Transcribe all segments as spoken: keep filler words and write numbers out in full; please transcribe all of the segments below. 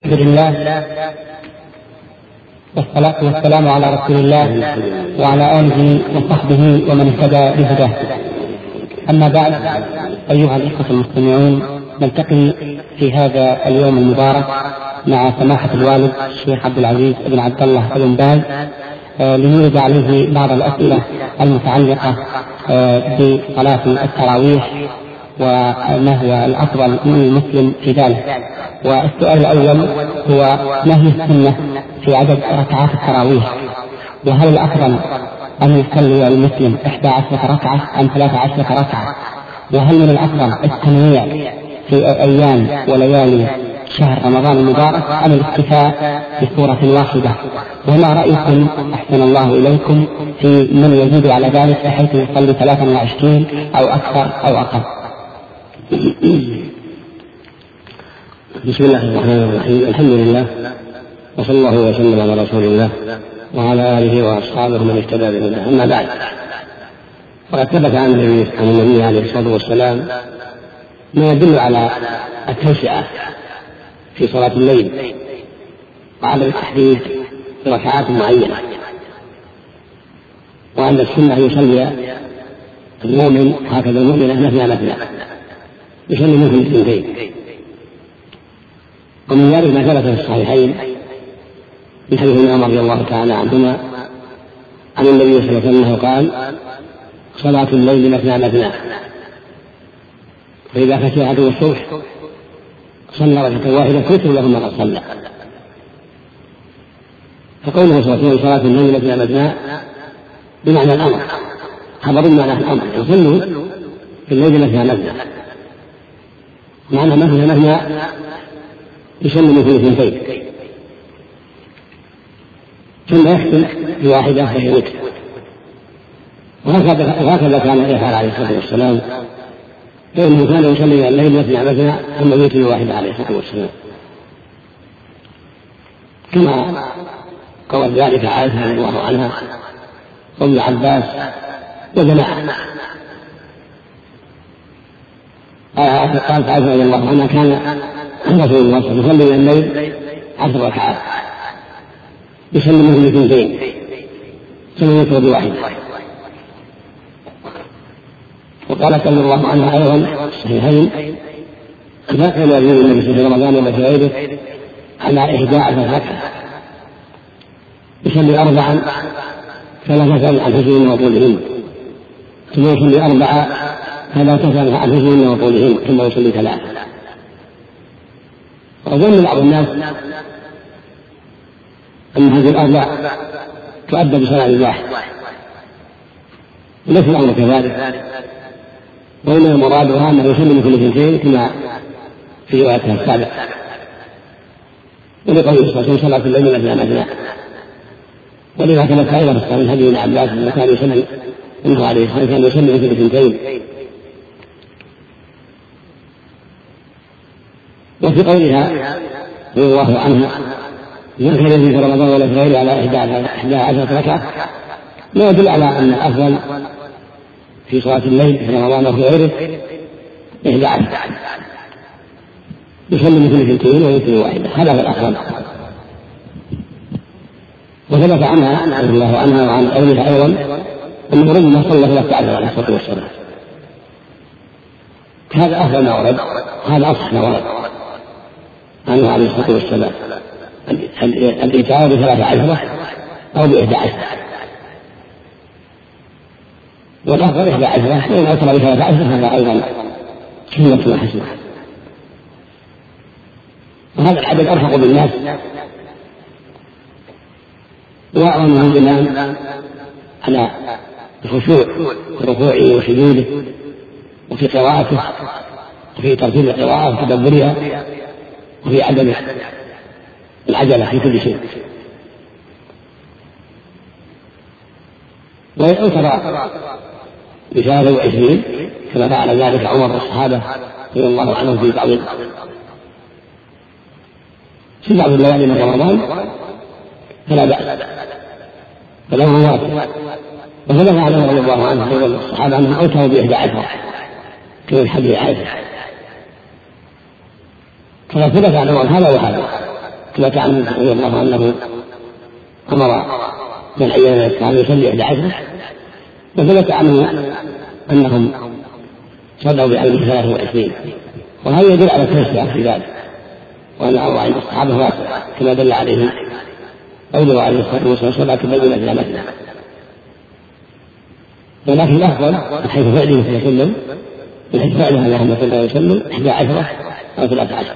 الحمد لله والصلاة والسلام على رسول الله وعلى آله وصحبه ومن اهتدى بهداه. أما بعد، أيها الإخوة المستمعون، نلتقي في هذا اليوم المبارك مع سماحة الوالد الشيخ عبد العزيز بن عبد الله بن باز لنورد عليه بعض الأسئلة المتعلقة بصلاة التراويح وما هو الأفضل للمسلم في ذلك. والسؤال الأول هو: ما هي السنة في عدد ركعات التراويح؟ وهل الأفضل أن يصلي المسلم إحدى عشرة ركعة أم ثلاثة عشرة ركعة؟ وهل من الأفضل التنويع في أيام وليالي شهر رمضان المبارك أم الاكتفاء بصورة واحدة؟ وما رأيكم أحسن الله إليكم في من يزيد على ذلك بحيث يصلي ثلاثة وعشرين أو أكثر أو أقل؟ بسم الله الرحمن الرحيم. الحمد لله، وصلى الله وسلم على رسول الله وعلى آله وأصحابه من اهتدى بهداه. أما بعد، وقد ثبت عن النبي عن النبي عليه الصلاة والسلام ما يدل على التوسعة في صلاة الليل وعلى التحديد بركعات معينة، وأن السنة أن يصلي المؤمن هكذا المؤمنة مثنى مثنى، يصلي منكم اثنتين. ومن ذلك ما ثبت في الصحيحين من حديث ابن عمر رضي الله تعالى عنهما عن النبي صلى الله عليه وسلم قال: صلاة الليل مثنى مثنى، فإذا خشي عدو الصبح صلى ركعة واحدة كتب له ما قد صلى. فقوله صلى الله عليه وسلم صلاة الليل مثنى مثنى بمعنى الأمر، خبر بمعنى الأمر، يصلوا في الليل مثنى مثنى، معنى مثنى مثنى يسلم من كل اثنتين، ثم يختم بواحدة وهي وتر. وهكذا كان يفعل عليه الصلاة والسلام، فإنه كان يصلي الليل مثنى مثنى ثم يوتر بواحدة عليه الصلاة والسلام، كما قال ذلك عائشة رضي الله عنها وابن عباس وجماعة. قالت عائشة رضي الله عنها: كان رسول الله صلى الله عليه وسلم يصلي الليل عشر ركعات يسلم من اثنتين ثم يوتر بواحدة. وقالت رضي الله عنها أيضا في الصحيحين: ما كان يزيد النبي في رمضان ولا في غيره على إحدى عشرة ركعة، يصلي أربعا فلا تسأل عن حسنهن وطولهن، ثم يصلي أربعة فلا تسأل عن حسنهن وطولهن، ثم يصلي ثلاثة. وظن بعض الناس أن هذه الأربع تؤدى بصلاة واحد، وليس الأمر كذلك، وإنما مرادها أنه يسلم كل اثنتين كما في روايتها السابقة، ولقوله صلى الله عليه وسلم: صلاة الليل مثنى مثنى. ولذا كانت أيضا في صحيح ابن عباس أنه كان يسلم أنه عليه الصلاة والسلام كان يسلم كل اثنتين. وفي قولها رضي الله عنها: ما كان يزيد في رمضان ولا في غيره على إحدى عشرة ركعة، ما يدل على أن الأفضل في صلاة الليل في رمضان وفي غيره إحدى عشرة، يسلم كل اثنتين ويوتر واحدة، هذا هو الأفضل. وثبت عنها رضي الله عنها وعن غيرها أيضا أنه ربما صلى ثلاثة عشر عليه الصلاة والسلام. هذا أفضل ما ورد، هذا أصح ما ورد عنه عليه الصلاة والسلام، الإتيان بثلاثة عشرة أو بإحدى عشرة، والأفضل إحدى عشرة، وإن أوصل بثلاثة عشرة هذا أيضا سنة وحسنة. وهذا العدد أرفق بالناس وأعظم الإمام على الخشوع في ركوعه وسجوده وفي قراءته وفي ترتيب القراءة وتدبرها وفي عدم العجلة في كل شيء. ويؤثر بثلاثة وعشرين كما فعل ذلك عمر والصحابة رضي الله عنهم في بعض في بعض الليالي من رمضان، فلا بأس، فله موافق. وثبت عنه رضي الله عنه والصحابة أنهم أوتوا بإحدى عشرة كما حديث عائشة، فلا ثبت عنه هذا وهذا، ثبت عنه رضي الله عنه أمر من أيام الصحابة يصلي إحدى عشرة، وثبت عنه أنهم صلوا بعلم ثلاثة وعشرين، وهذا يدل على التوسع في ذلك، وأن الأمر عند الصحابة واسع كما دل عليه قوله عليه الصلاة والسلام صلاة بينة إلى مثنى. ولكن الأفضل من حيث فعله صلى الله عليه وسلم من حيث فعلها اللهم صلى الله عليه وسلم إحدى عشرة أو ثلاثة عشر.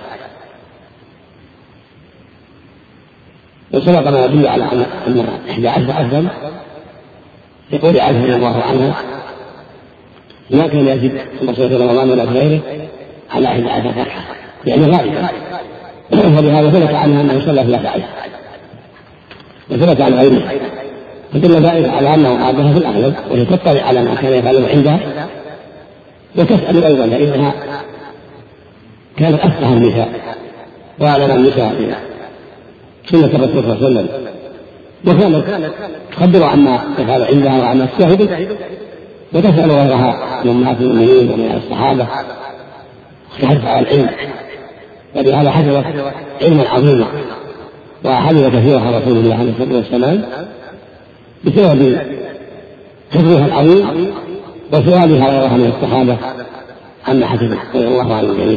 وسبق ما يدل على أن إحدى عشرة أفضل، يقول عائشة رضي الله عنها ما كان يزيد صلى الله عليه رمضان ولا في غيره على إحدى عشرة ركعة، يعني غالبا، ولهذا ثبت عنها أنه صلى ثلاثة عشر، وثبت عن غيره، فدل ذلك على أنه قادها في الأغلب، وتطلع على ما كان يفعله عندها، وتسأل أيضا لأنها كانت أفقه النساء وأعلم النساء سنة الرسول صلى الله عليه وسلم، وكانت تخبر عما تفعل عندها وعما تشاهد، وتسأل غيرها من أمهات المؤمنين ومن الصحابة وتحرص على العلم، ولهذا حفظت علما عظيما وحفظ كثيرا رسول الله عليه الصلاة والسلام بسبب حفظها العظيم وسؤالها غيرها من الصحابة عما حفظه رضي الله عنه الجميع.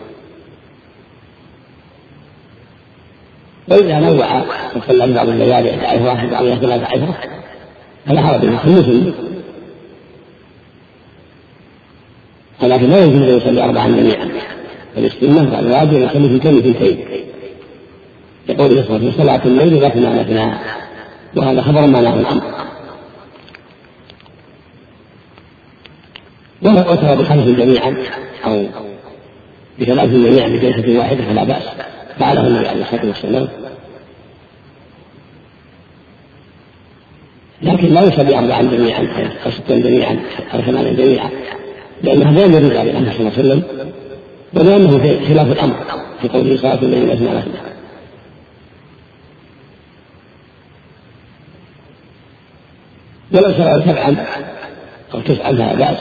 وإذا نوع وصلى بعض الليالي إحدى عشرة بعضها ثلاثة عشرة فلا حرج في المسلم، ولكن لا يجوز أن يصلي أربعا جميعا، فالسنة والواجب يصلي في كل اثنتين، يقول يصلي في صلاة الليل مثنى مثنى، وهذا خبر ما له الأمر. ولو أتى بخمس جميعا أو بثلاث جميعا بجلسة واحدة فلا بأس، فعله النبي عليه الصلاة والسلام، لكن لا يصلي أربعا جميعا أو ستا جميعا أو ثمانيا جميعا، لأن هذا لا يرد على النبي صلى الله عليه وسلم، ولأنه في خلاف الأمر في قوله صلاة الليل مثنى مثنى. ولو صلى سبعا أو تسعا فلا بأس،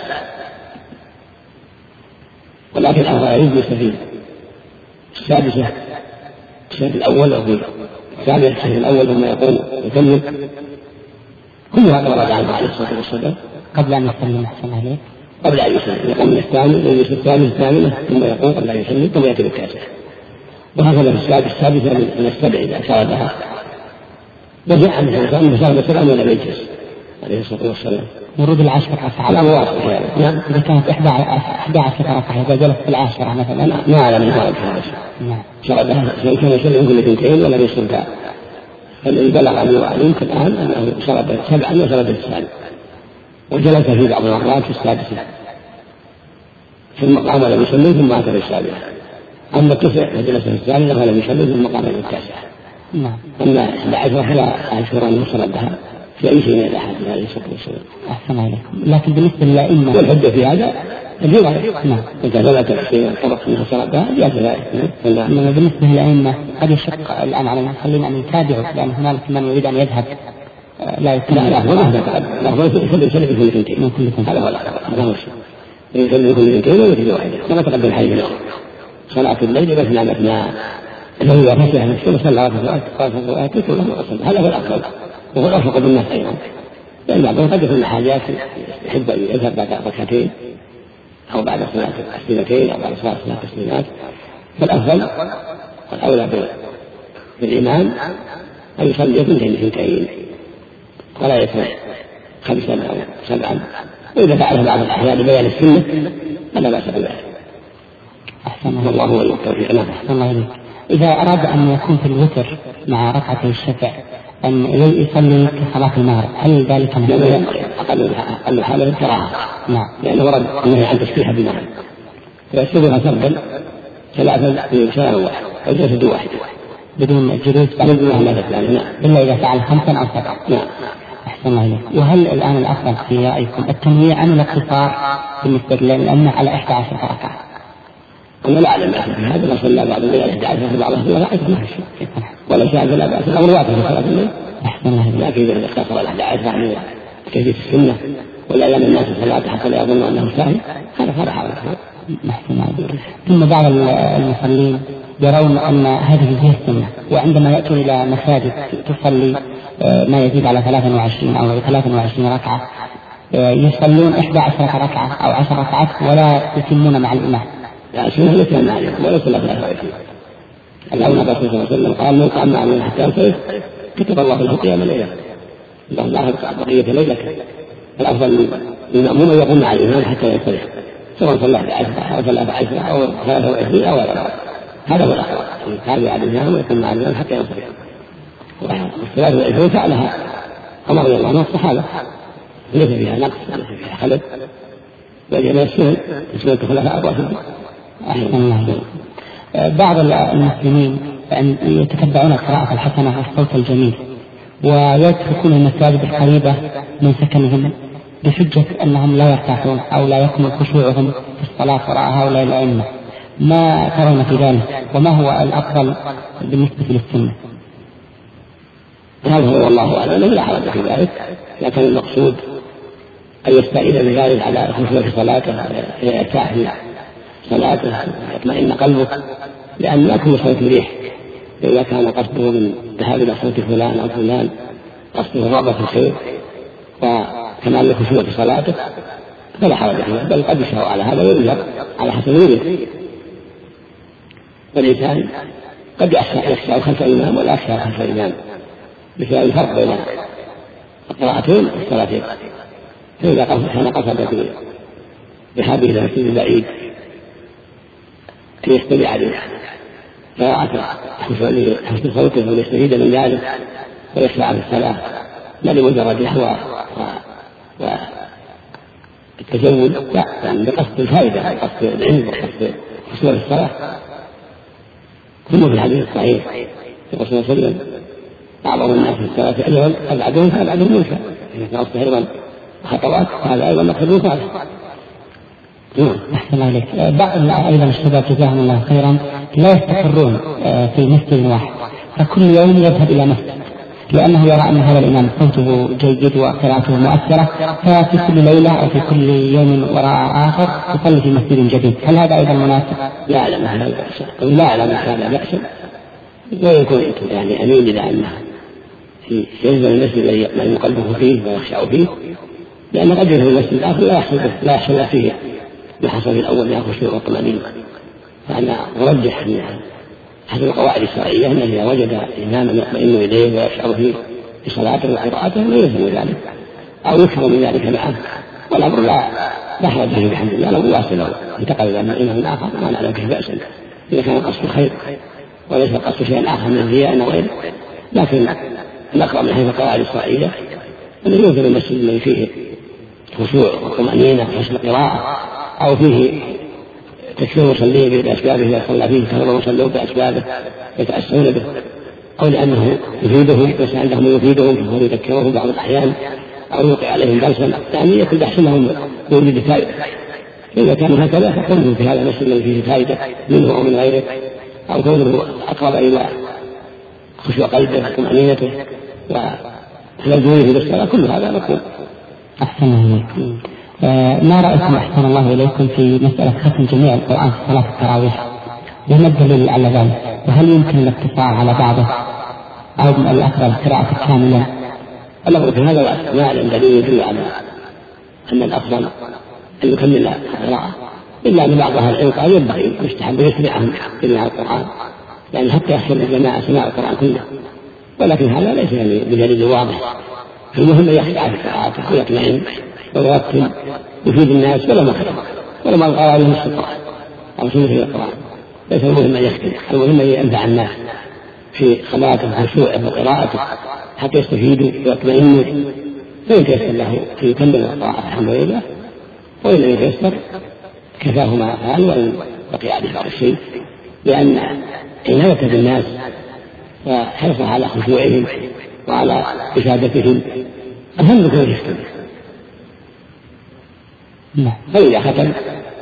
ولكن الأفضل يجلس في السادسة الشهر الأول أو في السابعة الشهر الأول ثم يقوم يكمل، كل هذا ورد عنه عليه الصلاة والسلام قبل أن يسلم أحسن عليه، قبل أن يسلم يقوم من الثامن ويجلس الثامن الثامنة ثم يقوم قبل أن يسلم ثم يأتي بالتاسعة، وهكذا في السادسة السادسة من السبع إذا شردها. وجاء عن الإنسان من سلم السلام ولا يجلس عليه الصلاة والسلام. ورود العشر ركعة لا مواصل يعني. نعم. إذا كانت إحدى إحدى عشر ركعة إذا جلس في العاشرة مثلا ما أعلم من هذا الحدث. نعم. شردها كان يسلم كل اثنتين ولا يسلم، فالذي بلغ أن يمكن الآن أنه شرد سبعا وشرد السابع، وجلس في بعض المرات في السادسة ثم قام ولم يسلم ثم أتى بالسابعة. أما التسع فجلس في الثامنة فلم يسلم ثم قام بالتاسعة. نعم. أما إحدى عشرة فلا أذكر أنه شردها في أي شيء من الأحاديث عليه الصلاة والسلام. أحسن عليكم. لكن بالنسبة للأئمة والحجة في هذا الجمعة. نعم. إذا ثبت في الطرق أنها شردها جاءت ذلك. أما بالنسبة للأئمة قد يشق الآن على المصلين أن يتابعوا، لأن هنالك من يريد أن يذهب لا يتابع. لا الأفضل ما ذكر، الأفضل يصلي يصلي بكل اثنتين. هذا هو الأفضل، هذا هو الشيء. يصلي بكل اثنتين ويصلي واحدة كما تقدم حي اليوم. صلاة الليل مثنى مثنى، إذا فتح نفسه صلى ركعتين قال ركعتين ثم صلى، هذا هو الأفضل وهو الأرفق بالناس أيضا، لأن بعضهم قد يكون حاجات يحب أن يذهب بعد ركعتين أو بعد صلاة التسليمتين أو بعد صلاة التسليمات، فالأفضل والأولى بالإمام أن يصلي اثنتين اثنتين ولا يصلي خمسا أو سبعا، وإذا فعله بعض الأحيان ببيان السنة فلا بأس بذلك. أحسن الله هو التوفيق. نعم. الله إليك. إذا أراد أن يكون في الوتر مع ركعتي الشفع أن يصلي كصلاة المغرب هل ذلك مشروع؟ أقل حالة الكراهة. نعم. لأنه ورد النهي عن تشبيهها بالمغرب، فيسلبها سردا ثلاثا في سلام واحد أو جلسة واحدة بدون جلوس إلا إذا فعل خمسا أو سبعا. نعم. أحسن الله إليك. وهل الآن الأفضل في رأيكم التنويع عن الاقتصار بالنسبة للأمة على إحدى عشر ركعة؟ أنا لا أعلم أحد هذا، ما صلى بعض الليل إحدى عشر بعضها في ركعة ما في شيء، ولا شاهد لا بأس، الأمر واضح في صلاة الليل. أحسن الله إليك. لكن إذا اختصر الإحدى عشر عن كيفية السنة ولا يعلم الناس الصلاة حتى لا يظنوا أنه ساهي، هذا فلا حرج. أحسن الله إليك. ثم بعض المصلين يرون أن هذه هي السنة، وعندما يأتون إلى مساجد تصلي ما يزيد على ثلاث وعشرين أو ثلاث وعشرين ركعة يصلون إحدى عشرة ركعة أو عشر ركعات ولا يتمون مع الإمام. لا السنة ليس معلم ولا صلى ثلاث وعشرين. الأولى الرسول صلى الله عليه وسلم قال من قام معنا حتى ينصرف كتب الله له قيام الليلة، اللهم لا تقع بقية ليلة. الأفضل للمأموم يقوم مع الإمام حتى ينصرف، سواء صلى بعشرة أو صلى بعشرة أو ثلاثة وعشرين أو غيره، هذا هو الأفضل. يتابع الإمام ويقوم مع الإمام حتى ينصرف. والثلاثة وعشرين فعلها عمر رضي الله عنه الصحابة، ليس فيها نقص ليس فيها خلل، بل من السنن سنة الخلفاء الراشدين. بعض المسلمين يتتبعون القراءة الحسنة والصوت الجميل ويتركون المساجد القريبة من سكنهم بحجة أنهم لا يرتاحون أو لا يكمل خشوعهم في الصلاة وراء هؤلاء الأئمة. ما ترون في ذلك وما هو الأفضل بالنسبة للسنة؟ هذا هو والله أعلم، لا حرج في ذلك، لكن المقصود أن يستعيد بذلك على الخشوع في صلاته، يرتاح في صلاته، يطمئن قلبه، لأن لا يكون صوت مريح. إذا كان قصده من ذهاب إلى صوت فلان أو فلان قصده الرغبة في الخير وكمال الخشوع في صلاته فلا حرج فيه، بل قد يشرع على هذا ويرجع على حسب نيته. والإنسان قد يخشى خلف الإمام ولا يخشى خلف الإمام بسبب الفرق بين القراءتين والصلاتين. فإذا كان قصد بحابه إلى مسجد بعيد أن يستمع لقراءة حسن صوته ويستفيد من ذلك ويخشع في الصلاة لا لمجرد الهوى والتزود، لا، يعني بقصد الفائدة بقصد العلم وقصد حسن الصلاة. ثم في الحديث الصحيح يقول صلى الله عليه وسلم أعظم الناس في الصلاة أجرا أبعدهم فأبعدهم موسى، إذا كان أصبح أيضا خطوات هذا أيضا مقصود صالح. أحسن عليك. بعض أيضا الشباب جزاهم الله خيرا لا يستقرون في مسجد واحد، فكل يوم يذهب إلى مسجد لأنه يرى أن هذا الإمام صوته جيد وقراءته مؤثرة، ففي كل ليلة أو في كل يوم وراء آخر يصلي في مسجد جديد. هل هذا أيضا مناسب؟ لا أعلم هذا بأس، لا أعلم هذا بأس، ويكون يعني أمين إلى أنه في يلزم المسجد الذي يطمئن قلبه فيه ويخشع فيه، لأن قد يكون المسجد الآخر لا يحصل لا يحصل فيه ما حصل في الأول من الخشوع والطمأنينة. فأنا أرجح أن حسب القواعد الشرعية أن إذا وجد إماما يطمئن إليه ويشعر فيه في صلاته وقراءته لا يلزم ذلك أو يكثر من ذلك معه، والأمر لا لا حرج فيه بحمد الله. لو واصل لو انتقل إلى إمام آخر ما نعلم به بأسا إذا كان قصد خير وليس قصد شيء آخر من الرياء أو غيره. لكن الأقرب من حيث القواعد الشرعية أن يوجد المسجد الذي فيه خشوع وطمأنينة وحسن قراءة أو فيه تكثير مصليه بأسبابه إذا صلى فيه كثر مصلوه بأسبابه يتأسون به، أو لأنه يفيدهم بس عندهم يفيدهم فهو يذكرهم بعض الأحيان أو يوقع عليهم درسا، يعني يكون أحسن لهم بوجود فائدة. إذا كانوا هكذا فكونهم في هذا المسجد الذي فيه فائدة منه أو من غيره، أو كونه أقرب إلى خشوع قلبه وطمأنينته ولزومه في الصلاة، كل هذا مطلوب. أحسن الله. آه ما رأيكم أحسن الله إليكم في مسألة ختم جميع القرآن في صلاة التراويح؟ وما الدليل على ذلك؟ وهل يمكن الاقتصار على بعضه أو الأفضل قراءة كاملة؟ الأمر في هذا ما أعلم دليل يدل على أن الأفضل أن يكمل القراءة، إلا أن بعض أهل العلم قال ينبغي يستحب يسمعهم جميع القرآن، يعني حتى يحصل الجماعة سماع القرآن كله، ولكن هذا ليس يعني بدليل واضح. المهم أن يخشع في قراءته ويطمئن ويرتل يفيد الناس ولا ما خلق ولا ما قال عليه نصف القرآن أو سنة القرآن. ليس المهم أن يختم، المهم أن ينفع الناس في صلاته وخشوعه وقراءته حتى يستفيدوا ويطمئنوا، فإن تيسر له أن يكمل القراءة الحمد لله، وإن لم يتيسر كفاه ما فعل وإن بقي عليه بعض الشيء، لأن عناية بالناس وحرصه على خشوعهم وعلى إفادتهم أهم من كونه يختم. فإذا ختم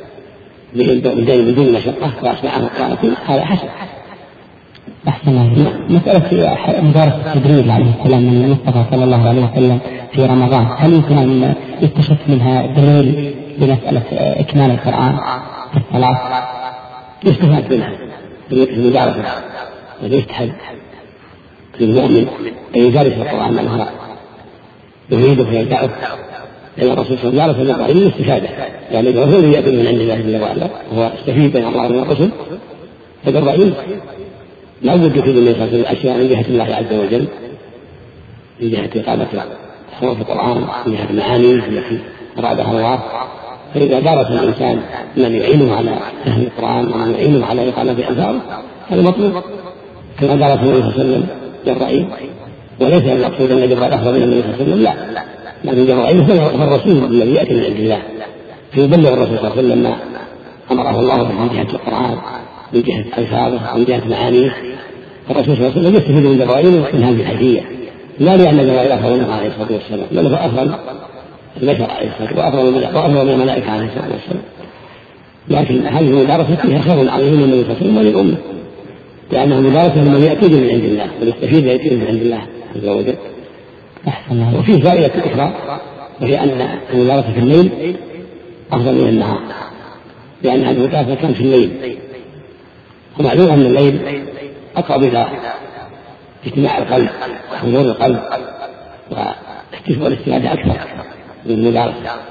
بدون مشقة وأسمعه قراءة هذا حسن. أحسن الله. مسألة مدارسة جبريل عليه السلام من المصطفى صلى الله عليه وسلم في رمضان، هل يمكن أن يكتشف منها دليل بمسألة إكمال القرآن في الصلاة؟ يستفاد منها المدارسة ويستحب للمؤمن أن يدارس القرآن من هو يريده ويدعه، لأن الرسول صلى الله عليه وسلم قال للاستفادة، يعني الرسول يأتي من عند الله جل وعلا هو استفيد بين الله من الرسل، فالرأي لا بد في النبي صلى الله عليه وسلم أشياء من جهة الله عز وجل، من جهة إقامة حروف القرآن، من جهة المعاني التي أرادها الله. فإذا درس الإنسان من يعينه على فهم القرآن ومن يعينه على إقامة ألفاظه هذا مطلوب، كما درس النبي صلى الله عليه وسلم بالرأي، وليس المقصود أن يجب الأفضل من النبي صلى الله عليه وسلم، لا، لكن بالرأي هو الرسول الذي يأتي من عند الله فيبلغ الرسول صلى الله عليه وسلم ما أمره الله من جهة القرآن، من جهة ألفاظه، من جهة معانيه. الرسول صلى الله عليه وسلم يستفيد من جبرائيل من هذه الحيثية، لا لأن جبرائيل أفضل منه عليه الصلاة والسلام، بل هو أفضل البشر عليه الصلاة والسلام وأفضل من الملائكة عليه الصلاة والسلام، لكن هذه المدارسة فيها خير عليه من النبي صلى الله عليه وسلم وللأمة، لأنه مدارسة لمن يأتي من عند الله ويستفيد يأتي من عند الله عز وجل. وفيه فائدة أخرى، وهي أن المدارسة في الليل أفضل من النهار، لأن هذه المدارسة كانت في الليل، ومعلوم أن الليل أقرب إلى اجتماع القلب وحضور القلب والاستفادة أكثر من المدارسة.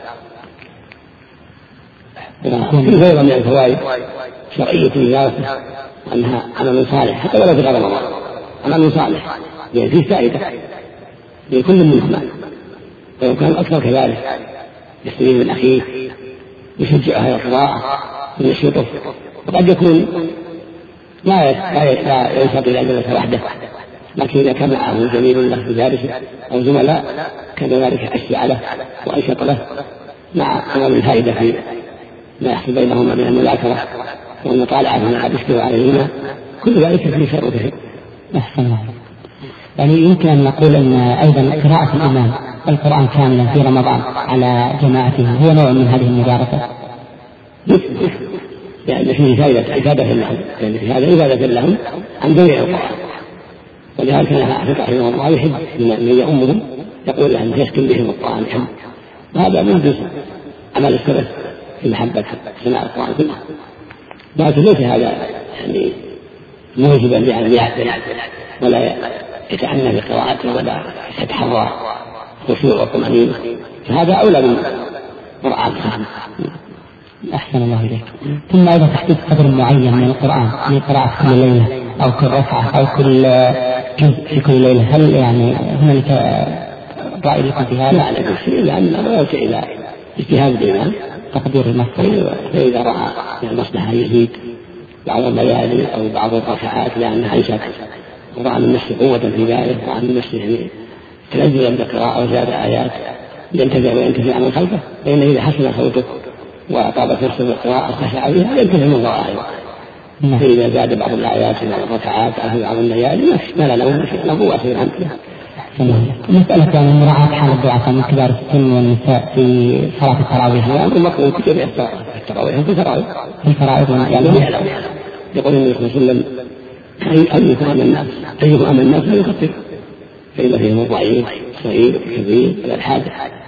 في غير من الفوائد شرعية المدارسة أنها عمل صالح حتى ولو في غير رمضان، عمل صالح يعني فيه فائدة لكل منهما، ولو كان الأكثر كذلك يستفيد من أخيه، يشجع على القراءة وينشطه، وقد يكون لا لا ينشط إلى جلسة وحده، لكن إذا كان معه زميل له بدارسه أو زملاء كان ذلك أشجع له وأنشط له، مع عمل الفائدة في ما يحصل بينهما من المذاكرة والمطالعة فيما قد يشكل عليهما، كل ذلك فيه شر كثير. أحسن الله. يعني يمكن أن نقول أن أيضا قراءة الإمام القرآن كاملا في رمضان على جماعته هو نوع من هذه المدارسة، لأن فيه فائدة عبادة لهم، لأن في هذا عبادة لهم عن جميع القرآن، ولهذا كان أحد رحمه الله يحب من يؤمهم يقول لهم يختم بهم القرآن يحب، وهذا من جزء عمل السلف في محبة سماع القرآن كله، لكن ليس هذا يعني موجبا لعبده ولا يتعنى بقراءته ولا يتحرى خشوع وطمأنينة، فهذا أولى من مراعاة الفهم. أحسن الله إليك. ثم أيضا تحديد قدر معين من القرآن لقراءة كل ليلة أو كل ركعة أو كل جزء في كل ليلة، هل يعني هنالك رأي لكم في هذا؟ لا لا شيء، لأن لا شيء إلى اجتهاد الإمام تقدير المصلحة، فإذا رأى المصلحة يزيد بعض الليالي أو بعض الركعات لأنها عيشت ورأى من نفسه قوة في ذلك ورأى من نفسه تنزل من القراءة وزاد آيات ينتفع وينتفع من خلفه، فإن إذا حسن صوته وطابت نفسه القراءة خشع بها ينتفع من ورائه. فإذا زاد بعض الآيات من الركعات أو بعض الليالي ما لا له له أخير عنه. مسألة يعني مراعاة حال الضعفاء من كبار السن والنساء في صلاة التراويح، هذا أمر مطلوب كثير في التراويح في الفرائض في الفرائض يعني يقول النبي صلى الله عليه وسلم أيكم أمن الناس أيكم أمن الناس لا يخفف، فإن فيهم الضعيف الصغير الكبير الحاج،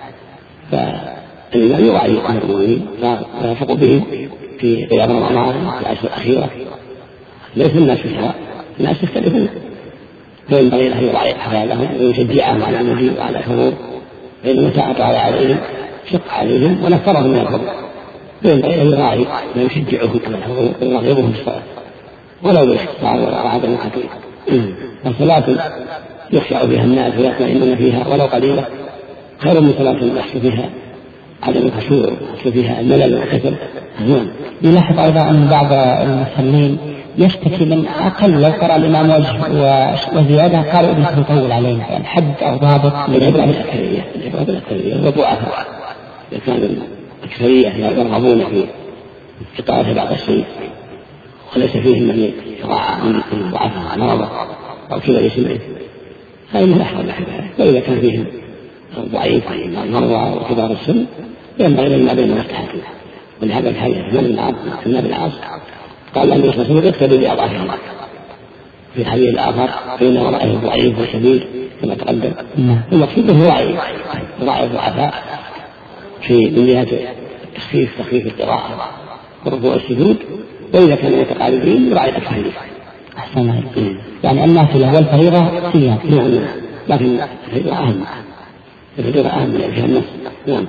فالإمام يراعي أمر المؤمنين ويرفق بهم في قيام رمضان في العشر الأخيرة، ليس الناس في سواء، الناس يختلفون، فينبغي له يراعي أحوالهم ويشجعهم على المجيء وعلى الحضور، فإن متى أطال عليهم شق عليهم ونفرهم من الحضور، فينبغي له يراعي ويشجعهم على الحضور ويرغبهم في الصلاة ولو بالاختصار ولا عدم الحقيقة. الصلاة يخشع فيها الناس ويطمئنون فيها ولو قليلة خير من صلاة يحصل فيها عدم الخشوع ويحصل فيها الملل والكسل. يلاحظ أيضا أن بعض المصلين يشتكي من أقل لو قرأ الإمام وجه وزيادة قالوا إنه يطول علينا، يعني حد أو ضابط للعبرة بالأكثرية، العبرة بالأكثرية والضعفاء إذا كان الأكثرية يرغبون في قراءة بعض الشيء وليس فيهم من يراعى من ضعفاء مرضى أو كبر سمعه فإنه يحرم بذلك، وإذا كان فيهم ضعيف مرضى وكبار السن ينبغي لنا بين مستحيل. ولهذا الحديث عن ابن العاص قال النبي صلى الله عليه وسلم يقتدي بأضعافهم، في الحديث الآخر فإن ورائه ضعيف وشديد كما تقدم، المقصود هو راعي راعي الضعفاء في من جهة تخفيف تخفيف القراءة والركوع والسجود وإذا كانوا متقاربين يراعي التحديث. أحسن عليك. يعني النافلة والفريضة صيام. نعم لكن الفريضة أهم، الفريضة أهم من الأشياء النفس. نعم.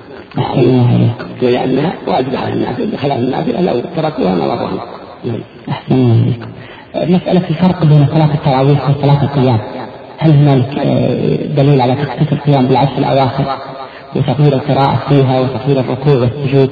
ولأنها واجب على الناس بخلاف النافلة لو تركوها ما ضرهم. أحسن عليك. مسألة الفرق بين صلاة التراويح وصلاة القيام، هل هنالك دليل على تخصيص القيام بالعشر الأواخر وتطويل القراءة فيها وتطويل الركوع والسجود؟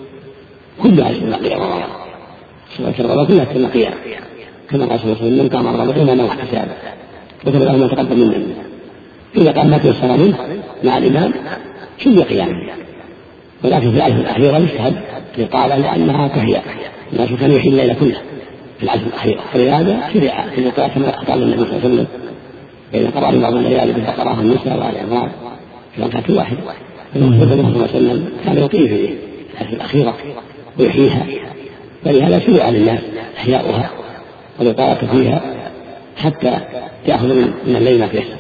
كل عشر القيام صلاة التراويح كلها كما قيام، كما قال صلى الله عليه وسلم: قام رمضان إيمانا واحتسابا وكتب له ما تقدم من ذنبه. إذا قام ما تيسر منه مع الإمام شبه قيامه، ولكن في العشر الأخيرة يستحب لقال لأنها كهيئة، الناس كانوا يحيي الليل كله في العشر الأخيرة، فلهذا شرع في الوقت كما قال النبي صلى الله عليه وسلم: إذا قرأ بعض الليالي بالبقرة النساء والعمران في ركعة واحدة. النبي صلى الله عليه وسلم كان يطيل في العشر الأخيرة ويحييها، فلهذا شرع للناس إحياؤها والإطالة فيها حتى تأخذ من الليل ما تيسر.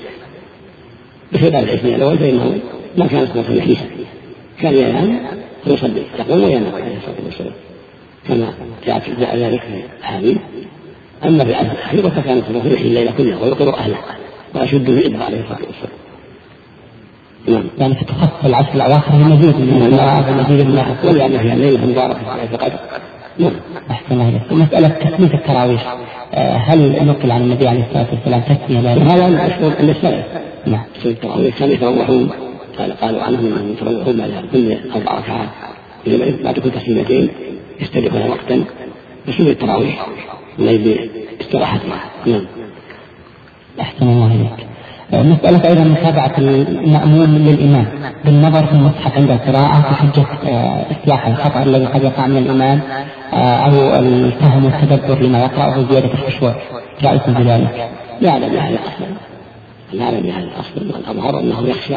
بخلاف العشرين الأول فإنه ما كان سنة يحييها، كان ينام ويصلي يقوم وينام عليه الصلاة والسلام كما جاء ذلك في الأحاديث. أما في العشر الأخيرة فكان سنة يحيي الليل كله ويقر أهله ويشد في إبره عليه الصلاة والسلام. نعم. يعني في تخصص العشر الأواخر المزيد من القراءة والمزيد من الحصول لأن فيها الليلة مباركة في القدر. نعم. أحسن الله. مسألة تسمية التراويح، هل نقل عن النبي عليه الصلاة والسلام تسمية ذلك؟ هذا من أشهر السلف. نعم. التراويح كانوا يتروحون، قالوا عنهم أنهم يتروحون بعد كل أربع ركعات بعد كل تسليمتين يستريحون وقتا يصلي التراويح الليل باستراحتها. نعم. أحسن الله إليك. مسألة أيضا متابعة المأموم للإمام بالنظر في المصحف عند القراءة بحجة إصلاح الخطأ الذي قد يقع من الإمام أو الفهم والتدبر لما يقرأه زيادة الخشوع، رأيكم بذلك؟ لا لا لا هذا أصلا، لا لا هذا أصلا. الأظهر أنه يخشى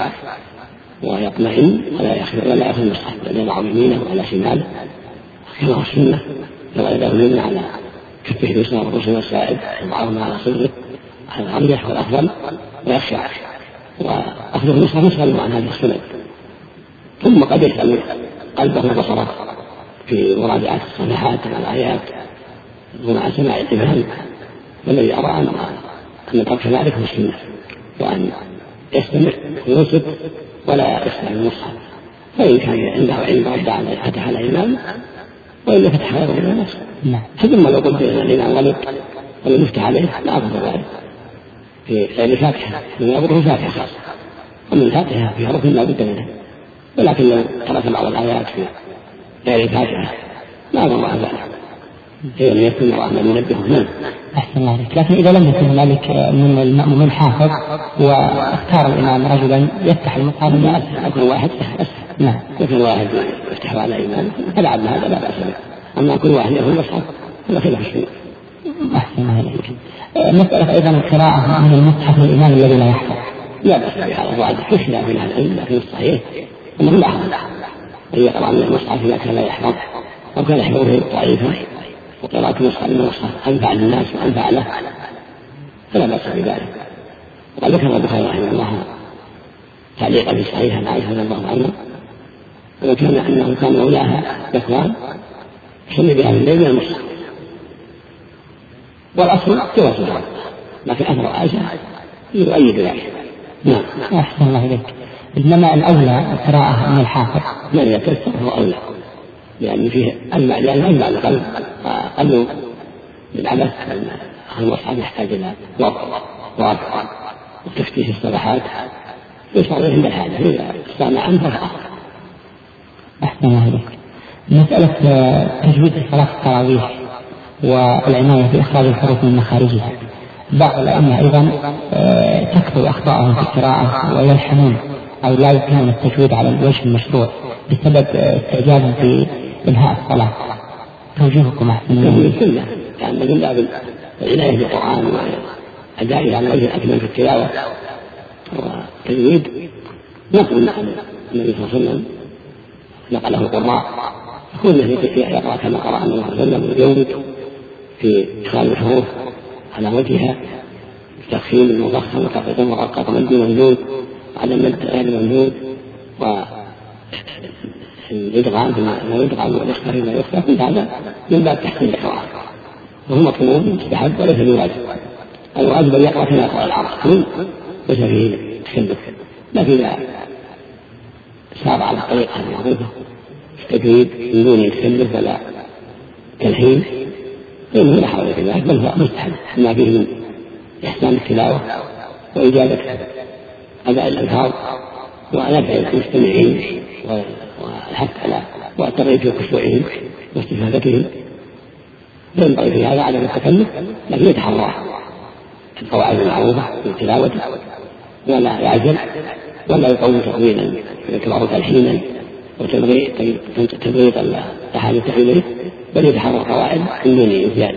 ويطمئن ولا يخشى ولا يأخذ المصحف بل يضع يمينه على شماله كما هو السنة، لو يده اليمنى على كفه اليسرى والرسل والسائد وضعهما على صدره على الأرجح والأفضل ويخشى، وأخذ المصحف يسأل عن هذه السنة. ثم قد يسأل قلبه وبصره في مراجعة الصفحات مع الآيات ومع سماع الإمام، والذي أرى أن أن ترك ذلك هو السنة، وأن يستمع وينصت ولا يسأل المصحف، فإن كان عنده علم ودع فتح على الإمام وإلا فتح غيره من الناس. ثم لو قلت أن الإمام غلط ولم يفتح عليه لا أفضل ذلك في غير الفاتحة، من يضره الفاتحة خاصة، ومن الفاتحة فيها ركن لا بد منه، ولكن لو ترك بعض الآيات في غير الفاتحة لا أضر عن ذلك، هي لم يكن الله من ينبهه. نعم. أحسن الله عليك. لكن إذا لم يكن هنالك من المأمومين حافظ واختار الإمام رجلا يفتح المصحف لا أكون واحد أسهل. نعم. يكون واحد يفتح على الإمام فلعب هذا لا بأس به، أما كل واحد يأخذ المصحف هذا خلاف السنة. أحسن الله عليك. مسألة أيضا القراءة من المصحف للإمام الذي لا يحفظ، لا بأس بهذا، وعد خشية من هذا العلم، لكن الصحيح أنه لا حفظ، أن يقرأ من المصحف إذا كان لا يحفظ أو كان يحفظه ضعيفا وقراءة المصحف من المصحف أنفع للناس وأنفع له فلا بأس بذلك. وقد ذكر البخاري رحمه الله تعليقا في صحيح عن عائشة رضي الله عنها وكان أنه كان مولاها ذكوان يصلي بها من الليل من المصحف، والأصل جواز ذلك، لكن أثر عائشة يؤيد ذلك. نعم. أحسن الله إليك. إنما الأولى القراءة من الحافظ من يتيسر هو أولى، لأن فيه أنواع، لأن أنواع القلب قلب بالعبث، المصحف يحتاج إلى وضع وضع وتفتيش الصفحات يصعب عند الحاجة، إذا استغنى عنه فهو. أحسن الله إليك. مسألة تجويد صلاة التراويح والعناية بإخراج الحروف من مخارجها، بعض الأئمة أيضا تكثر أخطاءهم في القراءة ويلحنون أو لا يتقنون التجويد على الوجه المشروع بسبب استعجالهم في إنهاء الصلاة، توجيهكم أحسن من السنة كان من باب العناية بالقرآن وأدائه على وجه الأكمل في التلاوة والتجويد. نقل عن النبي صلى الله عليه وسلم نقله القراء يكون يقرأ كما قرأ النبي صلى الله عليه وسلم ويجود في إخراج الحروف على وجهها التفخيم المضخم وتقطيع المرقق مد ممدود على مد غير ممدود الإدغام فيما يدغم والإخفاء فيما يخفى، كل هذا من باب تحسين القراءة، وهو مطلوب مستحب وليس بواجب. الواجب أن يقرأ كما يقرأ العرب ليس فيه تشدد، لكن إذا سار على الطريقة المعروفة التجويد من دون تشدد ولا تلحين فإنه لا حول في ذلك، بل هو مستحب ما فيه من إحسان التلاوة وإجابة أداء الألفاظ ونفع المستمعين والحث على والترغيب في خشوعهم واستفادتهم. ينبغي في هذا عدم التكلف، لكن يتحرى القواعد المعروفة في تلاوته ولا يعجل ولا يقوم تطويلا يكبر تلحينا وتبغيط الأحاديث إليه، بل يتحرى القواعد من دون زيادة،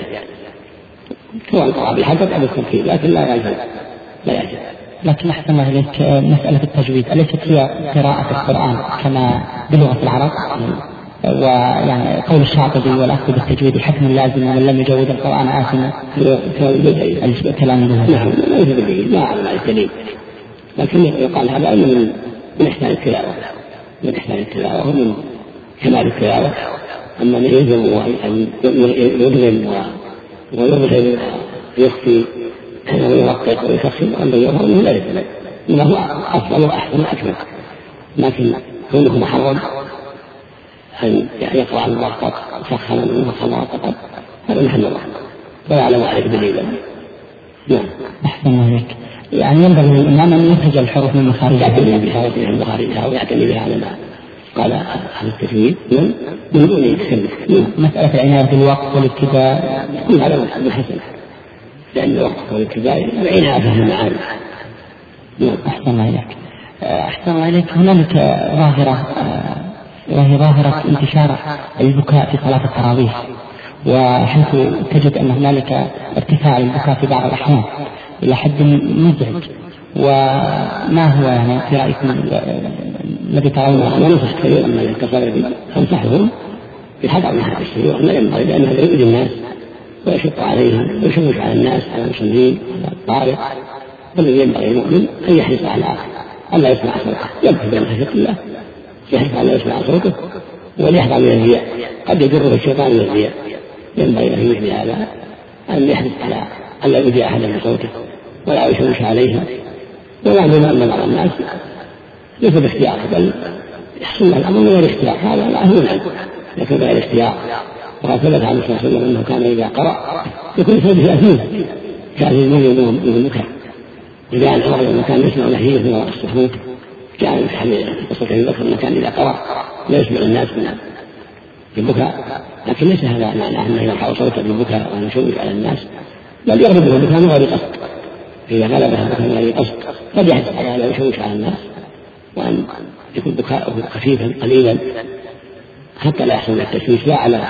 سواء قرأ بالحدث أو بالترتيب، لكن لا يعجل لا يعجل. لكن أحسن الله إليك، مسألة التجويد أليست هي قراءة القرآن كما بلغة العرب؟ ويعني قول الشاطبي والأخذ بالتجويد حكم لازم ومن لم يجود القرآن آثما الكلام به. نعم ليس بالدليل، لا أعلم على الدليل، لكن يقال هذا أنه من من إحسان التلاوة من إحسان التلاوة ومن كمال التلاوة. أما من يلزم أن يدغم ويبغي ويخفي ويرقق ويفخم وأن يظهر أنه لا يفعل، إنه هو أفضل وأحسن وأكمل، لكن كونه محرم أن يقرأ المرقق سخنا ومفخما وقطب هذا محل الله ولا يعلم عليه دليلا. نعم أحسن الله عليك. يعني ينبغي للإمام أن يخرج الحروف من مخارجها، يعتني بها ويعتني بها ويعتني بها على ما قال أهل التجويد من دون يتكلف. مسألة العناية بالوقت والابتداء كل هذا من حسن، لأن الوقت والابتداء العناية فهم المعاني. أحسن الله إليك. أحسن الله إليك. هنالك ظاهرة وهي ظاهرة انتشار البكاء في صلاة التراويح، وحيث تجد أن هنالك ارتفاع البكاء في بعض الأحيان إلى حد مزعج، وما هو يعني في رأيكم الذي ترونه؟ أنا ننصح كثيرا من يتصل بي أنصحهم بحذر من هذا الشيء، وأن ينبغي لأن هذا يؤذي الناس ويشق عليهم ويشوش على الناس على المصلين على الطارق، والذي ينبغي المؤمن أن يحرص على ألا يسمع صوته، يبكي بين خشية الله، يحرص على أن يسمع صوته وليحذر من الرياء، قد يجره الشيطان من الرياء. ينبغي له مثل هذا أن يحرص على ألا يؤذي أحدا بصوته ولا يشوش عليها، ولا يعلم أن بعض الناس ليس باختياره بل يحصل له الأمر من غير اختيار، هذا لا هو العلم، لكن غير اختيار. وقد ثبت عن صلى الله عليه وسلم أنه كان إذا قرأ يكون صوته أثيم كأثيم من المكان. إذا عن عمر لما كان يسمع نحيه في وراء الصفوف، جاء في حديث قصة أبي بكر أنه كان إذا قرأ لا يسمع الناس من البكاء، لكن ليس هذا معناه أنه يرفع صوته بالبكاء وأن يشوش على الناس، بل يغلبه البكاء من غير قصد. إذا غلبه البكاء من غير قصد قد يحدث على ألا يشوش على الناس، وأن يكون بكاءه خفيفا قليلا حتى لا يحصل التشويش لا على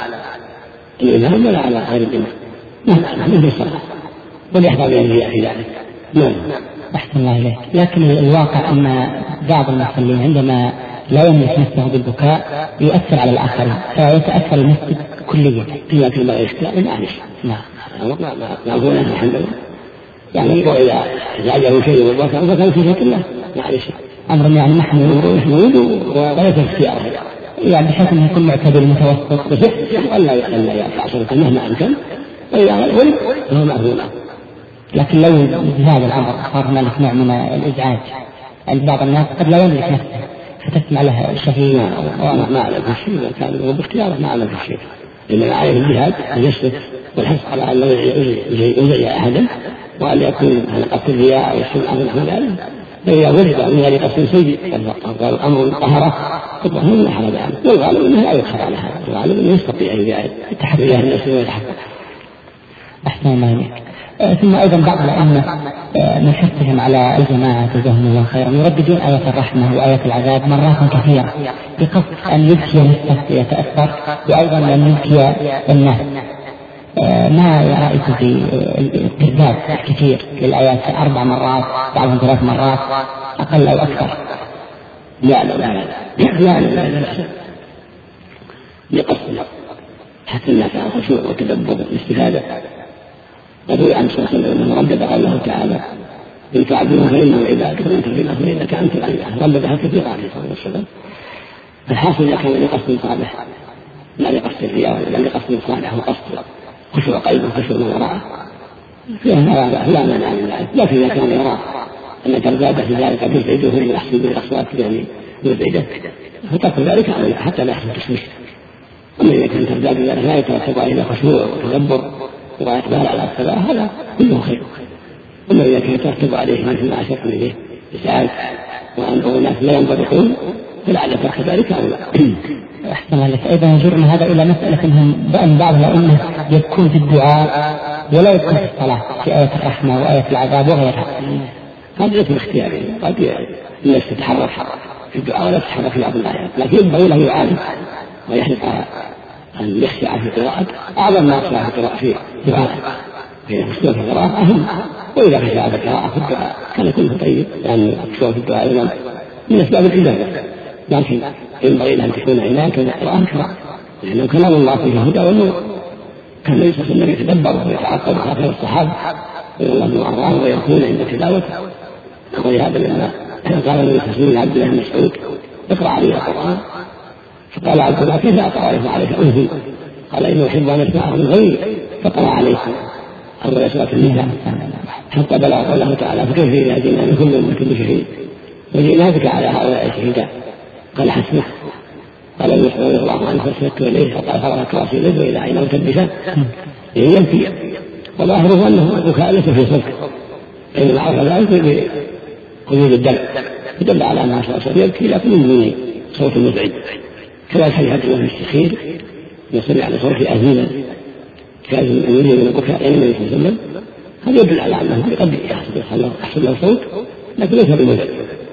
الإمام ولا على غير الإمام، مهما من الصلاة، وليحذر من الرياء في ذلك. نعم أحسن الله إليك. لكن الواقع أن بعض المصلين عندما لا يملك نفسه بالبكاء يؤثر على الآخرين فيتأثر المسجد كليا. لكن ما يشتاء معلش نعم ما أقول أنه الحمد لله، يعني وإذا زعجه شيء والبكاء فكان في شك الله معلش أمر يعني محمود وليس اختياره، يعني بحيث أنه يكون معتدل متوسط بصح ولا ولا يرفع صوته مهما أمكن، وإذا ولد فهو مأذون. لكن لو بهذا الأمر صار هنالك نوع من الإزعاج عند بعض الناس قد لا يملك نفسه فتسمع له الشهيد ما أعلم في الشيء، إذا كان هو باختياره ما أعلم في الشيء، إنما عليه الجهاد أن يسلك والحرص على أن لا يزعج أحدا وأن يكون على قصد الرياء أو السمعة ونحو ذلك. فإذا ولد من غير قصد سيء قال الأمر الطهرة خطوة من حرج عنه، والغالب أنه لا يدخل على هذا، والغالب أنه يستطيع أن يتحكم إلى الناس ويتحكم. أحسن الله إليك. ثم أيضا بعض الأئمة من حرصهم على الجماعة جزاهم الله خيرا يرددون آية الرحمة وآية العذاب مرات كثيرة بقصد أن يبكي نفسه يتأثر، وأيضا أن يبكي الناس. ما رأيك في الترداد الكثير للآيات أربع مرات بعضهم ثلاث مرات أقل أو أكثر؟ لا لا لا لا لا لا لقصد حتى الناس على الخشوع والتدبر والاستفادة. قالوا عن صلى الله عليه وسلم أنه ردد قال الله تعالى إن تعبدوا فإنه عبادك وإن تغفروا فإنك أنت العزيز، رددها كثيرا عليه الصلاة والسلام. الحاصل إذا كان لقصد صالح لا لقصد الرياء ولا لقصد صالح وقصد خشوع قلب وخشوع من وراءه فيها لا مانع من ذلك. لكن إذا كان يرى أن ترتاد في ذلك تزعجه ويحصل به الأصوات يعني مزعجة فترك ذلك حتى لا يحصل تشويش. أما إذا كان ترتاد ذلك لا يترتب عليه خشوع وتدبر وإقبال على الصلاة هذا كله خير. أما إذا كان يترتب عليه مثل ما أشرت إليه إسعاف وأن الناس لا ينطبقون فلعل ترك ذلك أو لا. أحسن عليك. أيضا يجرنا هذا إلى مسألة أنهم بأن بعض الأئمة يبكون في الدعاء ولا يبكون في الصلاة في آية الرحمة وآية العذاب وغيرها. هذا ليس باختياره قد الناس تتحرك في الدعاء ولا تتحرك في بعض الآيات لكن ينبغي له يعالج ويحرص أن يخشع في القراءة أعظم ما يخشع في القراءة في الدعاء فإذا خشوع في القراءة أهم وإذا خشع في القراءة في الدعاء كان كله طيب لأن خشوع في الدعاء أيضا من أسباب العبادة لكن ينبغي أن تكون عناية القراءة أكثر لأنه كلام الله فيه هدى والنور. كان ليس النبي يتدبر ويتعقب خاطر الصحابة رضي الله عنهم ويكون عند تلاوته. ولهذا لما قال النبي صلى الله عليه وسلم لعبد الله بن مسعود اقرأ علي القرآن فقال عبد الله كيف أقرأ عليك أنزل قال إنه أحب أن أسمعه من غيري فقرأ عليكم أول سورة النساء حتى بلغ قوله تعالى فكيف إذا جئنا من كل أمة بشهيد وجئنا بك على هؤلاء شهيدا قال حسبه قال ابن مسعود رضي الله عنه فسلكت إليه فقال فرغت رأسي إليه وإلى عينه تلبسا ينفي وظاهره أنه بكاء ليس في صدق إنما عرف ذلك بقيود الدم يدل على أنها صلى الله عليه وسلم يبكي لكن من دون صوت مزعج. كذلك حديث عبد الله بن الشخير يسمع على صوت أزيلا كأن يريد من البكاء يعني النبي صلى الله عليه وسلم هذا يدل على أنه قد يحصل له صوت لكن ليس بمزعج.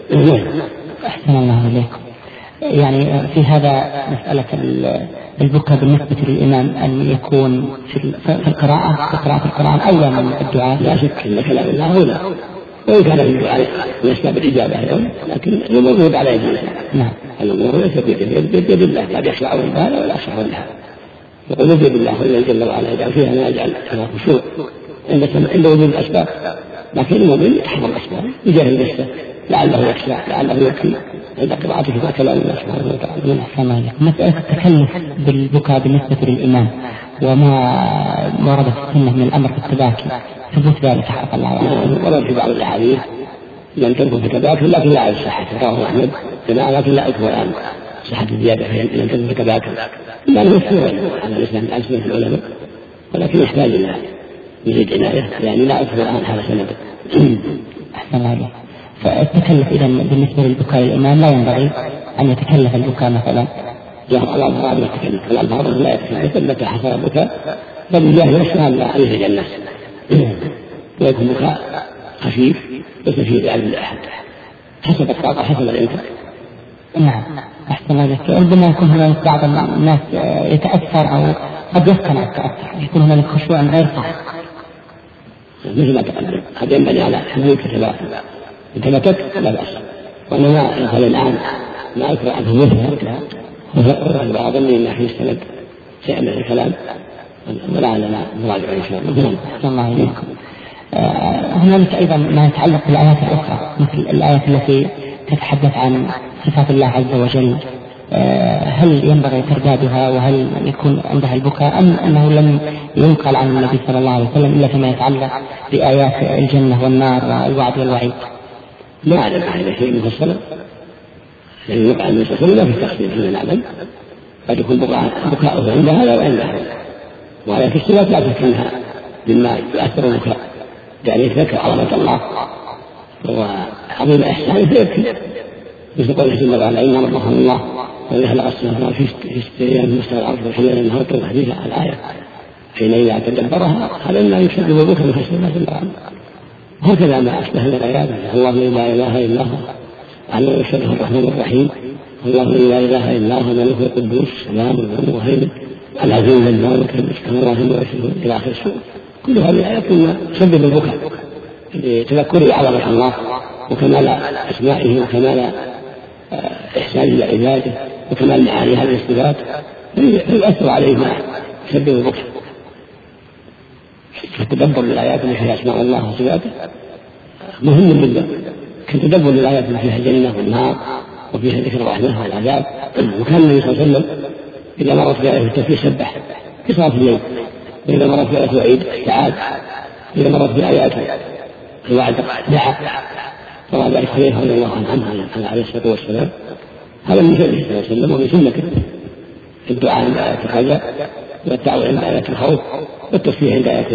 أحسن الله إليكم. يعني في هذا مسألة البكاء بالنسبة للإمام أن يكون في القراءة في قراءة القرآن أولى من الدعاء. لا شك أن كلام الله أولى وإن كان في الدعاء من أسباب الإجابة أيضا لكن الأمور على يد الإنسان. نعم. الأمور ليست بيد الله قد يخشع لها ولا يخشع لها يقول بيد الله وإلا جل وعلا يجعل فيها ما يجعل فيها خشوع عند وجود الأسباب لكن المؤمن يتحمل الأسباب يجاهد نفسه لعله يخشع لعله يبكي عند قراءته ذا كلام الله سبحانه وتعالى. مسألة التكلف بالبكاء بالنسبة للإمام وما ورد في السنة من الأمر في التباكي ثبوت ذلك حق الله عنه. ورد في بعض الأحاديث لم تكن في التباكي لكن لا أعرف صحته رواه أحمد جماعة لكن لا أذكر الآن صحة الزيادة لم تكن في التباكي لأنه مشهور على الإسلام عن سنة العلماء ولكن يحتاج إلى يزيد عناية يعني لا أذكر الآن حال سنته. أحسن عليه. فالتكلف إذا بالنسبة للبكاء للإمام لا ينبغي أن يتكلف البكاء مثلا. لا الألفاظ لا يتكلف الألفاظ لا يتكلف متى حصل البكاء فالله يشفى لا يزعج الناس ويكون بكاء خفيف ليس فيه إعادة لأحد حسب الطاقة حسب الإنسان. نعم. أحسن عليك. ربما يكون هناك بعض الناس يتأثر أو قد يسكن التأثر يكون هناك خشوع غير صحيح مثل ما تقدم قد ينبني على حدود كتبات انتبتت لا بأس وأنما يقول الآن ما أكره عنه مثلها وفقر بعض من في السند شيء من الكلام ولا لا نراجع إن شاء الله. أحسن الله إليكم. هنالك أيضا ما يتعلق بالآيات الأخرى مثل الآيات التي تتحدث عن صفات الله عز وجل هل ينبغي تردادها وهل يكون عندها البكاء أم أنه لم ينقل عن النبي صلى الله عليه وسلم إلا فيما يتعلق بآيات الجنة والنار والوعد والوعيد؟ لا أعلم هذا شيء مفصل يعني يقع النبي صلى الله عليه وسلم لا في التفصيل فيما نعلم قد يكون بكاؤه عند هذا وعند هذا وآيات الصفات لا تكونها مما يؤثر البكاء يعني يذكر عظمة الله وعظيم إحسانه فيبكي مثل قوله جل وعلا إن ربكم الله والذي خلق السماوات في ست أيام مستوى الأرض والحمل النهار والحديث على الآية حين إذا تدبرها هذا ما يسبب بكا من خشية الله جل وعلا. هكذا ما أشبه من الآيات الله لا إله إلا هو على يشبه الرحمن الرحيم الله لا إله إلا هو الملك القدوس السلام المهيمن العزيز الجبار كما الله ويشهد إلى آخر السورة. كل هذه الآيات تسبب البكاء لتذكر عظمة الله وكمال أسمائه وكمال إحسانه لعباده وكمال معاني هذه الصفات فيؤثر عليه ما يسبب البكاء. فالتدبر للآيات التي فيها أسماء الله وصفاته مهم جدا كالتدبر للآيات التي فيها الجنة والنار وفيها ذكر الرحمة والعذاب. وكان النبي صلى الله عليه وسلم إذا مرت بآية التكبير سبح في صلاة الليل، وإذا مرت بآية الوعيد استعاذ، إذا مرت بآيات الوعد دعا. وراء ذلك حديث رضي الله عنه عليه الصلاة والسلام. هذا من فعله صلى الله عليه وسلم ومن سنته في الدعاء عند آيات الرجاء، والدعوة عند آيات الخوف، والتسبيح عند آيات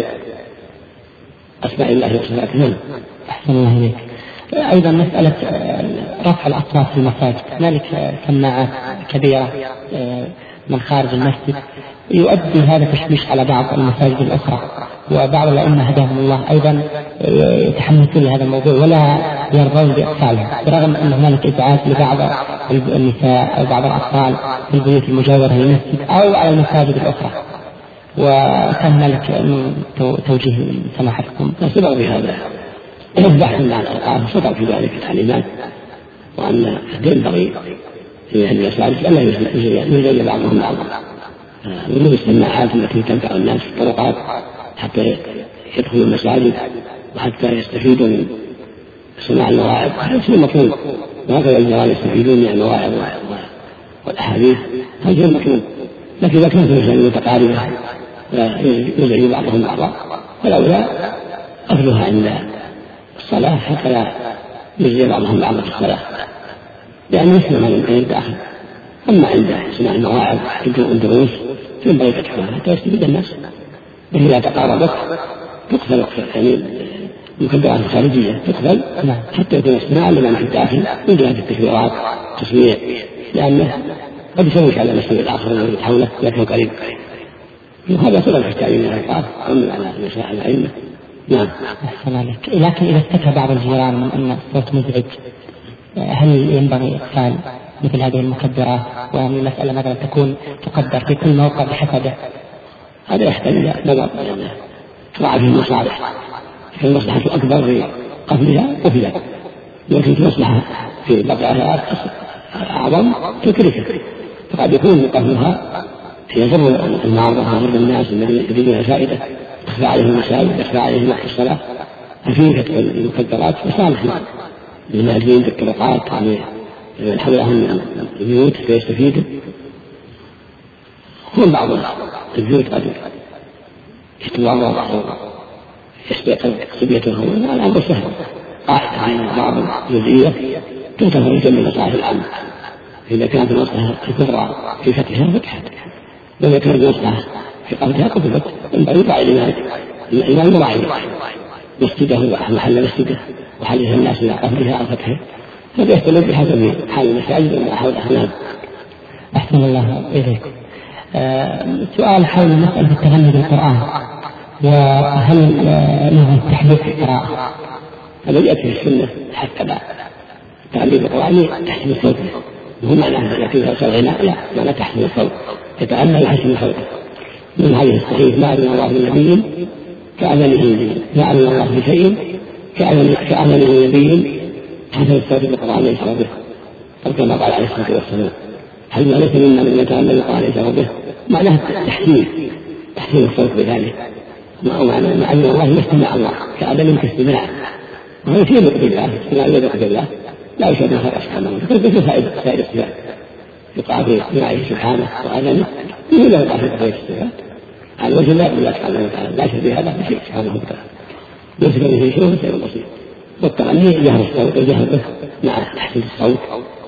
أسماء الله وصفاته. أحسن الله إليك. أيضا مسألة رفع الأصوات في المساجد، هنالك سماعات كبيرة من خارج المسجد يؤدي هذا تشويش على بعض المساجد الأخرى، وبعض الأئمة هداهم الله أيضا يتحمسون لهذا الموضوع ولا يرضون بإقفالها، برغم أن هنالك إزعاج لبعض النساء أو بعض الأطفال في البيوت المجاورة للمسجد أو على المساجد الأخرى. وكان هنالك توجيه من سماحتكم سبق بهذا بحث عن الأوقاف، سبق في ذلك التعليمات، وأن ينبغي في أهل المساجد ألا يزين بعضهم بعضا من السماعات التي تنفع الناس في الطرقات حتى يدخلوا المساجد وحتى يستفيدوا من سماع المواعظ. هذا شيء مطلوب، وهكذا الجيران يستفيدون من المواعظ والأحاديث، هذا شيء مطلوب. لكن إذا كانت المساجد متقاربة يزعج بعضهم بعضا فالأولى قفلها عند الصلاة حتى لا يزعج بعضهم بعضا في الصلاة، لأن يسمع من الداخل. أما عند سماع المواعظ الدروس ينبغي فتحها حتى يستفيد الناس. وإذا تقاربت تقفل يعني المكبرات الخارجية تقفل حتى يكون السماع لمن في الداخل من جهة التكبيرات التصوير، لأنه قد يشوش على المسجد الآخر الذي حوله لكنه قريب. وهذا سبب يحتاج إلى الإيقاف ومن على مسائل الأئمة. نعم. أحسن عليك. لكن إذا اشتكى بعض الجيران من أن الصوت مزعج، هل ينبغي إقفال مثل هذه المكبرات، وهذه المسألة مثلا تكون تقدر في كل موقع بحسبه؟ هذا يحتاج إلى نظر، لأنه تراعى فيه المصالح، فالمصلحة أكبر في قفلها وفيها، لكن المصلحة في بقائها أعظم تكرهها، فقد يكون قفلها يضر المعارضة ويضر الناس الذين يريدون فائدة، يخفى عليهم المساجد، يخفى عليهم وقت الصلاة. ففيه المكبرات مصالح للنازلين في الطرقات من حولهم البيوت فيستفيدوا. هم بعض البيوت قد يتضرر أو يستيقظ صبيتهم، هذا أمر سهل. قاعدة عين بعض الجزئية تغتفر الجميع المصالح العامة. إذا كانت المصلحة الكبرى في فتحها فتحت، وإذا كانت المصلحة في قبلها قبلت، ينبغي يراعي لذلك الإمام يراعي مسجده ومحل مسجده وحاجة الناس إلى قبلها أو فتحها، هذا يختلف بحسب حال المساجد وما حولها. نعم. أحسن الله إليكم. آه سؤال حول مسألة التغني بالقرآن، وهل له تحديث القراءة؟ هذا يأتي في السنة حتى لا التغني بالقرآن تحسن الصوت، وهو معناه يأتي في الغناء، لا معنى تحسن الصوت، يتأنى يحسن صوته. من هذه الصحيح ما أذن الله لنبي كأذنه ما أذن الله بشيء كأذنه نبي حسن الصوت بالقرآن يشعر به، كما قال عليه الصلاة والسلام: هل ما ليس منا من يتأمل القرآن يشعر به؟ معناه تحسين تحسين الصوت بذلك، ومعنى مع أن الله يستمع الله كأذن كاستماع، وهذا شيء يدق بالله، استماع يدق بالله لا يشهد ما خلق سبحانه وتعالى. فائدة سائر الصفات يقع في سماعه سبحانه وأذنه إلا يقع في بقية الصفات على وجه لا بالله سبحانه وتعالى، لا شبيه له بشيء سبحانه وتعالى، ليس به شيء وسير بسيط. والتغني جهر الصوت وجهر به مع تحسين الصوت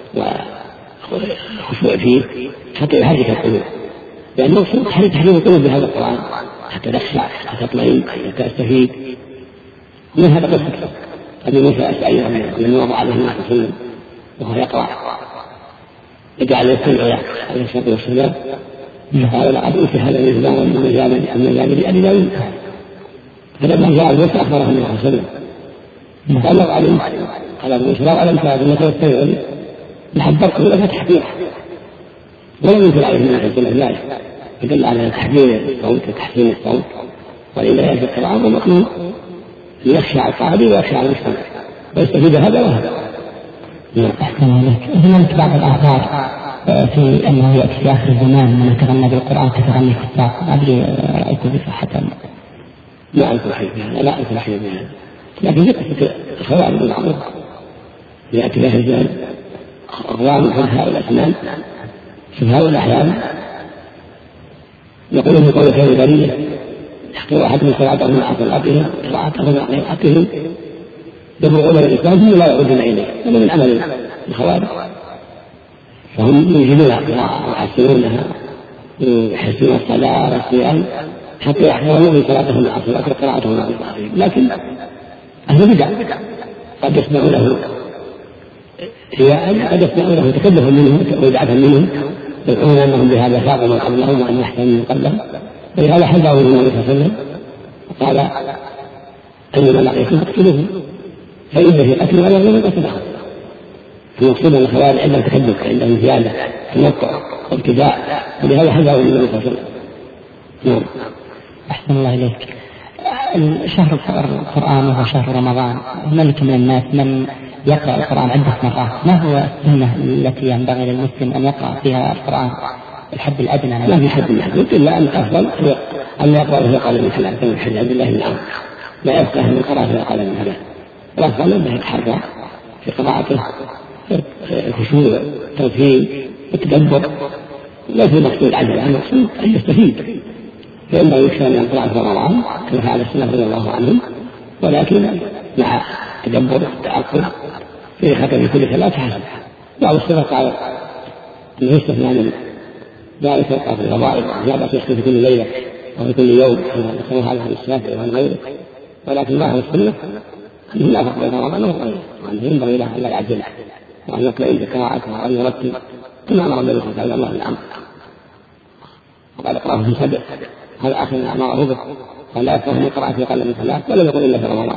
وخشوع فيه حتى يحرك القلوب، لأنه تحرك تحريك القلوب بهذا القرآن حتى تخشع حتى تطمئن حتى تستفيد. من هذا قصة أبي موسى الأشعري من وضع عليه النبي صلى الله عليه وسلم وهو يقرأ يجعل يستمع عليه الصلاة والسلام، قال: لقد أوتي هذا الإسلام من مجال أن مجال أبي داود. فلما جاء موسى أخبره النبي صلى الله عليه وسلم قال: لو علمت قال أبو موسى لو علمت أنك تستمع لحبرت لك تحبيرا، ولم ينكر عليه النبي صلى الله عليه وسلم، يدل على تحبير الصوت وتحسين الصوت، وإلا يجب القرآن ومطلوب ليخشى على القارئ ويخشى على المستمع ويستفيد هذا وهذا. أحسن عليك. هناك بعض الآثار في أنه يأتي في آخر الزمان من يتغنى بالقرآن كتغني الكفار، أدري رأيكم بصحة؟ لا أعرف الحديث بها، لا أعرف الحديث بها، لكن ذكر الخوارج بن عمرو يأتي في آخر الزمان أقوام فقهاء الأسنان فقهاء الأحيان يقولون في قول خير البرية يحقر أحدهم صلاتهم مع صلاتهم قراءتهم مع قراءتهم يبلغون الإسلام ثم لا يعودون إليه. هذا من عمل الخوارج، فهم ينزلون ويحسنونها يحسنون الصلاة والصيام حتى يحفظون من صلاتهم مع الصلاة وقراءتهم مع الصلاة. لكن أهل البدع قد يسمعونه هي قد يسمعونه تكلفا منهم وبدعة منهم يدعون أنهم بهذا فاضوا قبلهم وأن يحسن من قبلهم، ولهذا حذروا النبي صلى الله عليه وسلم وقال أيما لقيتم فاقتلوهم فإن في القتل ولا يظلم قتلهم. المقصود أن الخوارج عندهم تكلف عندهم زيادة تنطع وابتداء، ولهذا حذروا النبي صلى الله عليه وسلم. نعم. أحسن الله إليك. شهر القرآن وهو شهر رمضان، هنالك من الناس من يقرأ القرآن عدة مرات، ما هو السنة التي ينبغي للمسلم أن يقرأ فيها القرآن الحد الأدنى؟ لا في حد محدود إلا أن الأفضل أن يقرأ في أقل من ثلاث من حديث عبد الله بن عمرو لا يفقه من قراءة في أقل من ثلاث، الأفضل أنه يتحرى في قراءته الخشوع التوفيق التدبر، ليس المقصود العجلة، المقصود أن يستفيد، فإنه يكفي أن يقرأ في رمضان كما فعل السلف رضي الله عنهم، ولكن مع تدبر التعقل في ختم كل ثلاث حسن. بعض السلف قال أنه يستثنى من ذلك يقرأ في الفضائل زيادة يختم في كل ليلة أو في كل يوم كما ذكروا هذا في الشافعي وعن غيره، ولكن ما هو السنة أنه لا فرق بين رمضان وغيره، وأنه ينبغي له أن لا يعجل وأن يطلع بقراءته وأن يرتب كما أمر النبي صلى الله عليه وسلم. وقال اقرأه في سبع، هذا آخر ما أمره به، ولا يفقه من قراءة في أقل من ثلاث ولم يقل إلا في رمضان.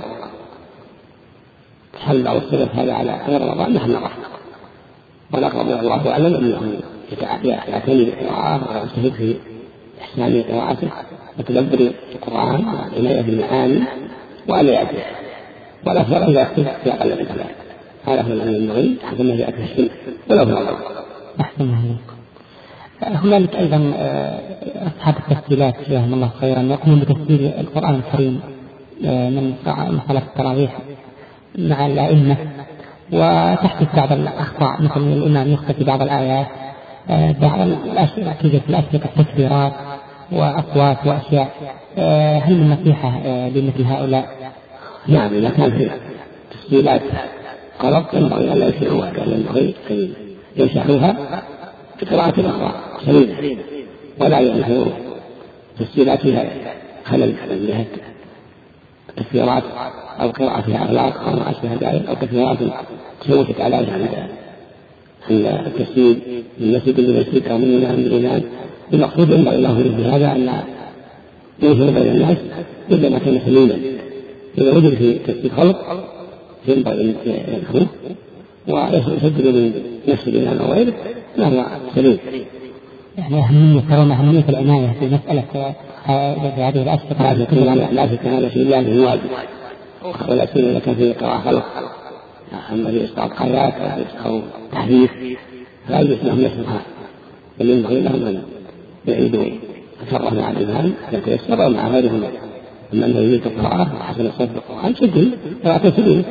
حل بعض السلف هذا على غير رمضان نحن نراه، والأقرب الله أعلم أنه يعتني بالقراءة ويجتهد في إحسان قراءته وتدبر القرآن وعناية بالمعاني وأن لا يأتي، والأفضل أن لا يكتب في أقل من ثلاث، هذا هو الذي ينبغي حتى ما جاءت السنة ولو في رمضان. أحسن الله. هنالك أيضا أصحاب التسجيلات جزاهم الله خيرا يقومون بتسجيل القرآن الكريم من صلاة التراويح مع الأئمة، وتحدث بعض الأخطاء مثل الإمام يخطئ بعض الآيات، بعض الأشياء توجد في الأسئلة التكبيرات وأصوات وأشياء، هل من نصيحة لمثل هؤلاء؟ نعم، إذا كان في تسجيلات غلط ينبغي أن لا يسيروا وكان ينبغي أن يمسحوها بقراءة الأخطاء سليمة، ولا ينسوا تسجيلات فيها خلل من جهة التكبيرات أو قراءة فيها أغلاق أو ما أشبه ذلك، أو تكبيرات تشوشت على عند التسجيل من مسجد لمسجد أو من إمام لإمام. المقصود ينبغي له بهذا أن ينشر بين الناس إلا ما كان سليما. إذا وجد في تسجيل خلق ينبغي أن ينشره ويسجل من نفس الإمام أو غيره ما هو سليم. يعني أهمية ترون أهمية العناية في مسألة هذه الأشياء. لا شك هذا شيء لازم واجب، ولكن إذا كان في قراءة خلق أما في إسقاط آيات أو تحريف فلا يجوز لهم يسمعها، بل ينبغي لهم أن يعيدوا الشرع مع الإمام إذا تيسر مع غيرهم، أما أنه يريد القراءة وحسن الصوت بالقرآن سجل قراءة سجل.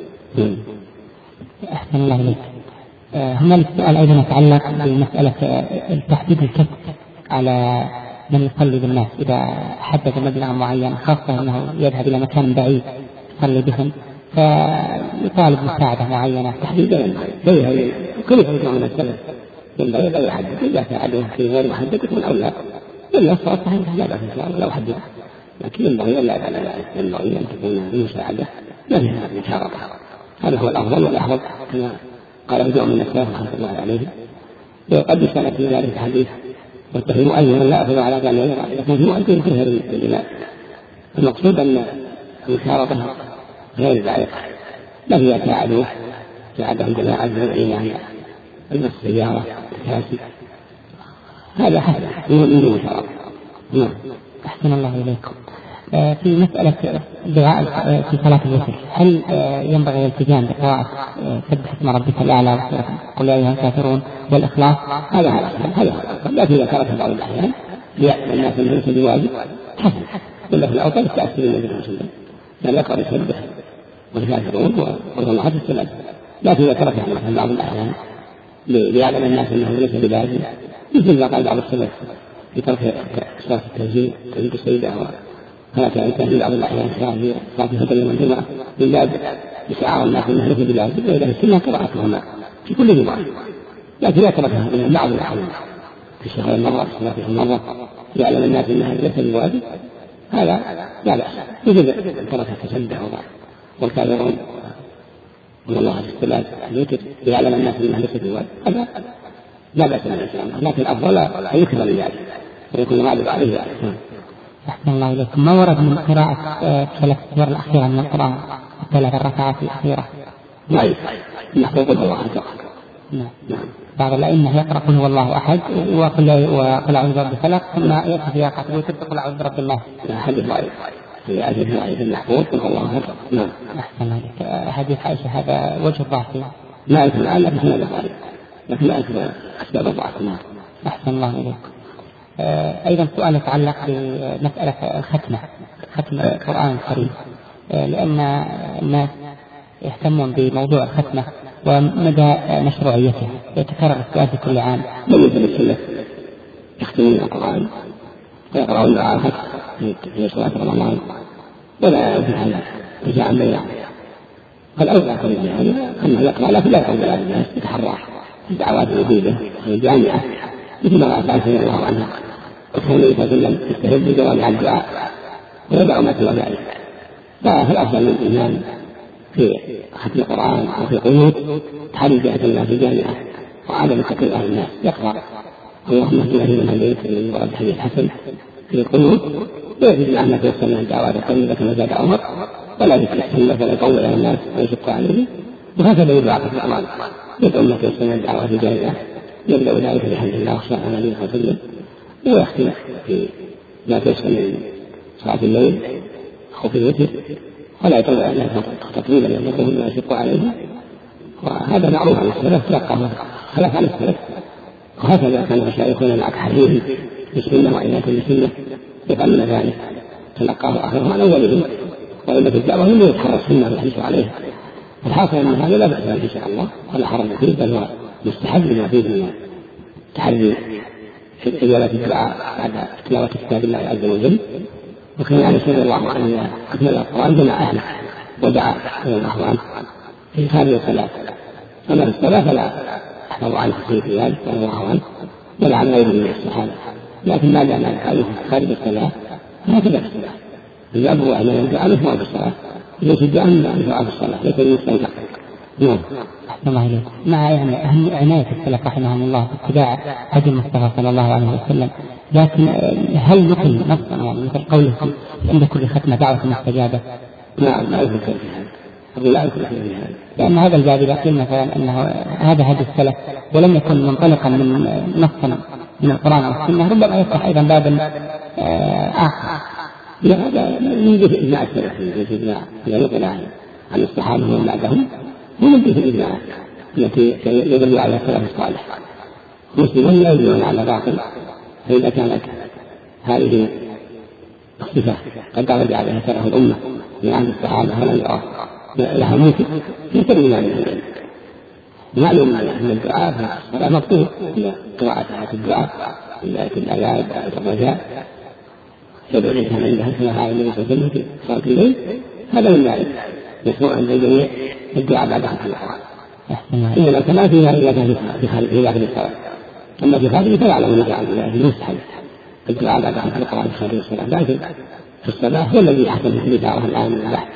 أحسن الله إليك. هنالك سؤال أيضا يتعلق بمسألة تحديد الكف على من يصلي بالناس، إذا حدد مبلغ معين خاصة أنه يذهب إلى مكان بعيد يصلي بهم فيطالب مساعدة معينة تحديدا هذه كل فريق من السلف ينبغي لا يحدد، إذا ساعده في غير محدد يكون أولى، إلا الصلاة صحيحة لا بأس لو حدد، لكن ينبغي لا يفعل ذلك، ينبغي أن تكون المساعدة لا فيها مشاركة، هذا هو الأفضل والأحوط كما قال ابن من السلف رحمه الله عليه. وقد سألت في ذلك الحديث والتفهيم أيضا لا أخذ على ذلك غير لكن في مؤذن كثير للإمام. المقصود أن المشاركة غير ذلك لا فيها ساعدوه ساعدهم جماعة جمعين يعني أما السيارة الكاسي هذا هذا من دون مشاركة. نعم. أحسن الله إليكم. في مسألة دعاء في صلاة الوتر، هل ينبغي الالتزام بقراءة سبح اسم ربك الأعلى وقل يا أيها الكافرون والإخلاص؟ هذا هذا هذا لكن إذا كانت بعض الأحيان ليأتي الناس من هذا الواجب حسن، ولا في الأوقات تأثير النبي صلى الله عليه وسلم لا يقرأ يسبح والكافرون وقل الله حتى السلام، لكن إذا كانت مثلا بعض الأحيان ليعلم الناس أنه ليس بلازم، مثل ما قال بعض السلف في ترك صلاة التهجيد تهجيد السيدة وهكذا تهجيد بعض الأحيان صلاة الفجر يوم الجمعة من باب إشعار الناس أنه ليس بلازم، وإذا السنة قراءتهما في كل جمعة، لكن لا تركها من بعض الأحيان في الشهر المرة في صلاة المرة يعلم الناس أنها ليس بواجب، هذا لا بأس. إذا تركها تشبه والكافرون من الله الاستلاذ الوتر يعلم الناس أنها ليس بواجب، هذا لا بأس إن شاء الله، لكن الأفضل أن يكثر من ذلك ويكون الغالب عليه ذلك. أحسن الله إليكم. ما ورد من قراءة ثلاث السور الأخيرة من القرآن الثلاث الركعات الأخيرة؟ ضعيف، نحن قل الله أحد. نعم. بعض الأئمة يقرأ قل هو الله أحد وقل أعوذ برب الفلق ثم يأتي في ركعة الوتر تقول أعوذ برب الناس. حديث ضعيف في أجل ضعيف المحفوظ قل هو الله أحد. نعم. أحسن الله إليك. حديث عائشة هذا وجه الضعف لا يمكن الآن لكن هذا ضعيف، لكن لا يمكن أسباب الضعف. أحسن الله إليك. أيضا سؤال يتعلق بمسألة الختمة، ختم القرآن الكريم، لأن الناس يهتمون بموضوع الختمة ومدى مشروعيته، يتكرر السؤال في كل عام. من يجب السلة يختمون القرآن ويقرأون دعاء في صلاة رمضان ولا يمكن هذا رجاء بينه، فالأولى كل هذا أما يقرأ لكن لا يقول على الناس يتحرى الدعوات الجديدة الجامعة مثل ما قال رضي الله عنها وكان النبي صلى الله عليه وسلم يستهد بجوامع الدعاء ويدعو ما سوى ذلك. فالأفضل للإمام في ختم القرآن أو في قنوت تحري جهة الله في الجامعة وعدم تقرير أهل الناس يقرأ اللهم اهدنا فيمن هديت من ورد حديث حسن في القنوت ويجب أن تيسر من الدعوات الطيبة كما زاد عمر ولا يستحسن مثلا يطول على الناس ويشق عليه، وهكذا يدعى في القرآن يدعو أن تيسر من الدعوات الجامعة يبدأ ذلك بحمد الله والصلاة على النبي صلى الله عليه وسلم ويختم في ما تيسر من صلاة الليل أو في الوتر ولا يطلع عليها تطويلا يملكه ما يشق عليه، وهذا معروف عن السلف تلقاه خلف عن السلف، وهكذا كان مشايخنا مع تحريهم بالسنة وإناث بالسنة يفعلون ذلك تلقاه آخرهم عن أولهم وإلا في الدعوة هم يتحرى السنة والحديث عليها. الحاصل أن هذا لا بأس به إن شاء الله ولا حرج فيه، بل هو مستحب لما فيه من تحري في إجابة الدعاء بعد تلاوة كتاب الله عز وجل. وكان يعني رضي الله عنه إذا أكمل القرآن جمع أهله ودعا رضي الله عنه في خارج الصلاة، أما في الصلاة فلا أحفظ عنه في ذلك رضي الله عنه ولا عن غيره من الصحابة، لكن ما دام هذه خارج الصلاة هكذا في الصلاة الباب هو أن يدعى مثل في الصلاة ليس الدعاء مثل في الصلاة ليس المستنكر. نعم. أحسن الله إليك. مع يعني أهم عناية السلف رحمهم الله باتباع هدي المصطفى صلى الله عليه وسلم، لكن هل نقل نصا يعني مثل قوله عند كل ختمة دعوة مستجابة؟ نعم لا يمكن في هذا، لا يمكن في هذا، لأن هذا الباب إذا قيل مثلا أنه هذا هدي السلف ولم يكن منطلقا من نصا من القرآن والسنة ربما يفتح أيضا بابا آخر. لا هذا من جهة إجماع السلف، من جهة إجماع لا يقل عن الصحابة ومن بعدهم، ومن جهة الإجماع التي يدل على السلف الصالح. مسلمون لا يدلون على باطل، فإذا كانت هذه الصفة قد درج عليها سلف الأمة من عهد الصحابة فلم يرى لها ممكن يتم ما من العلم. معلوم أن الدعاء في الصلاة مطلوب إلى قراءة آيات الدعاء إلى آية الآيات آية الرجاء يدعو الإنسان عندها كما قال النبي صلى الله عليه وسلم في صلاة الليل، هذا من ذلك يشرع عند الجميع الدعاء بعد ختم القرآن. إنما كما فيها إلا كان في خارج في داخل الصلاة، أما في خارج فيعلم النبي عن الله في المستحب الدعاء بعد ختم القرآن في خارج الصلاة، لكن في الصلاة هو الذي يحكم في دعوة الآن من البحث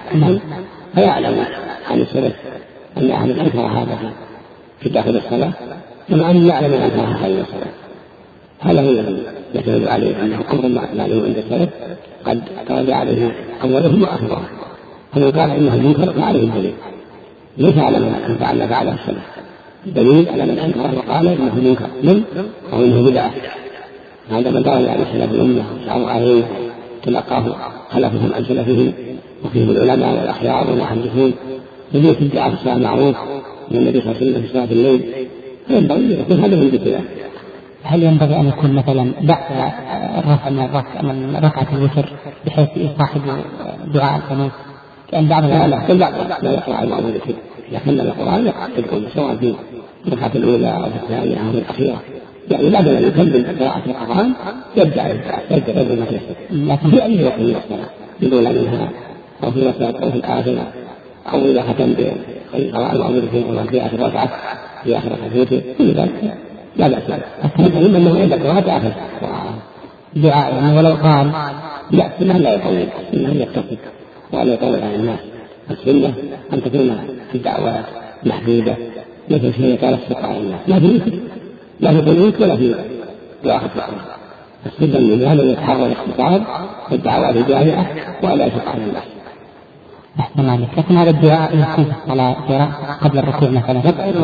فيعلم عن السلف أن أحد أنكر هذا في داخل الصلاة كما أن يعلم أن أنكرها خارج الصلاة. هذا هو الذي يعتمد عليه أنه أمر معلوم عند السلف قد ترجع عليه أولهم وآخرهم، فمن قال إنه منكر فعليه الدليل، ليس على من فعل فعله السلف دليل على من أنكره وقال إنه منكر من أو إنه بدعة. هذا من درج على سلف الأمة وشعروا عليه تلقاه خلفهم عن سلفهم وفيهم العلماء والأخيار والمحدثون الذين في الدعاء في الصلاة معروف من النبي صلى الله عليه وسلم في صلاة الليل، فينبغي يكون هذا من ذكره. هل ينبغي أن يكون مثلا بعد الرفع من الركعة من ركعة الوتر بحيث صاحب دعاء القنوت كأن بعض لا لا كل بعض لا يقرأ المعروف ذكر، لكن القرآن يقرأ سواء في الركعة الأولى أو الثانية أو الأخيرة، يعني بعد أن يكمل قراءة القرآن يبدأ يبدأ يبدأ لكن في أي وقت من الصلاة بدون منها أو في الوسط أو في الآخرة أو إذا ختم بقراءة المعوذتين أو في آخر ركعة في آخر ركعتين كل ذلك لا بأس به، المهم أنه يبدأ قراءة آخر دعاء يعني ولو قال لا السنة لا يطول، السنة يقتصد ولا يطول على الناس. السنة أن تكون في الدعوات محدودة مثل شيء قال الصدق على الناس، لا في لا في بيوت ولا في دعاء القرآن. السنة من هذا يتحرر الاختصار في الدعوات الجامعة ولا يشق على الناس. أحسن عليك. لكن هذا الدعاء يكون في الصلاة قبل الركوع مثلا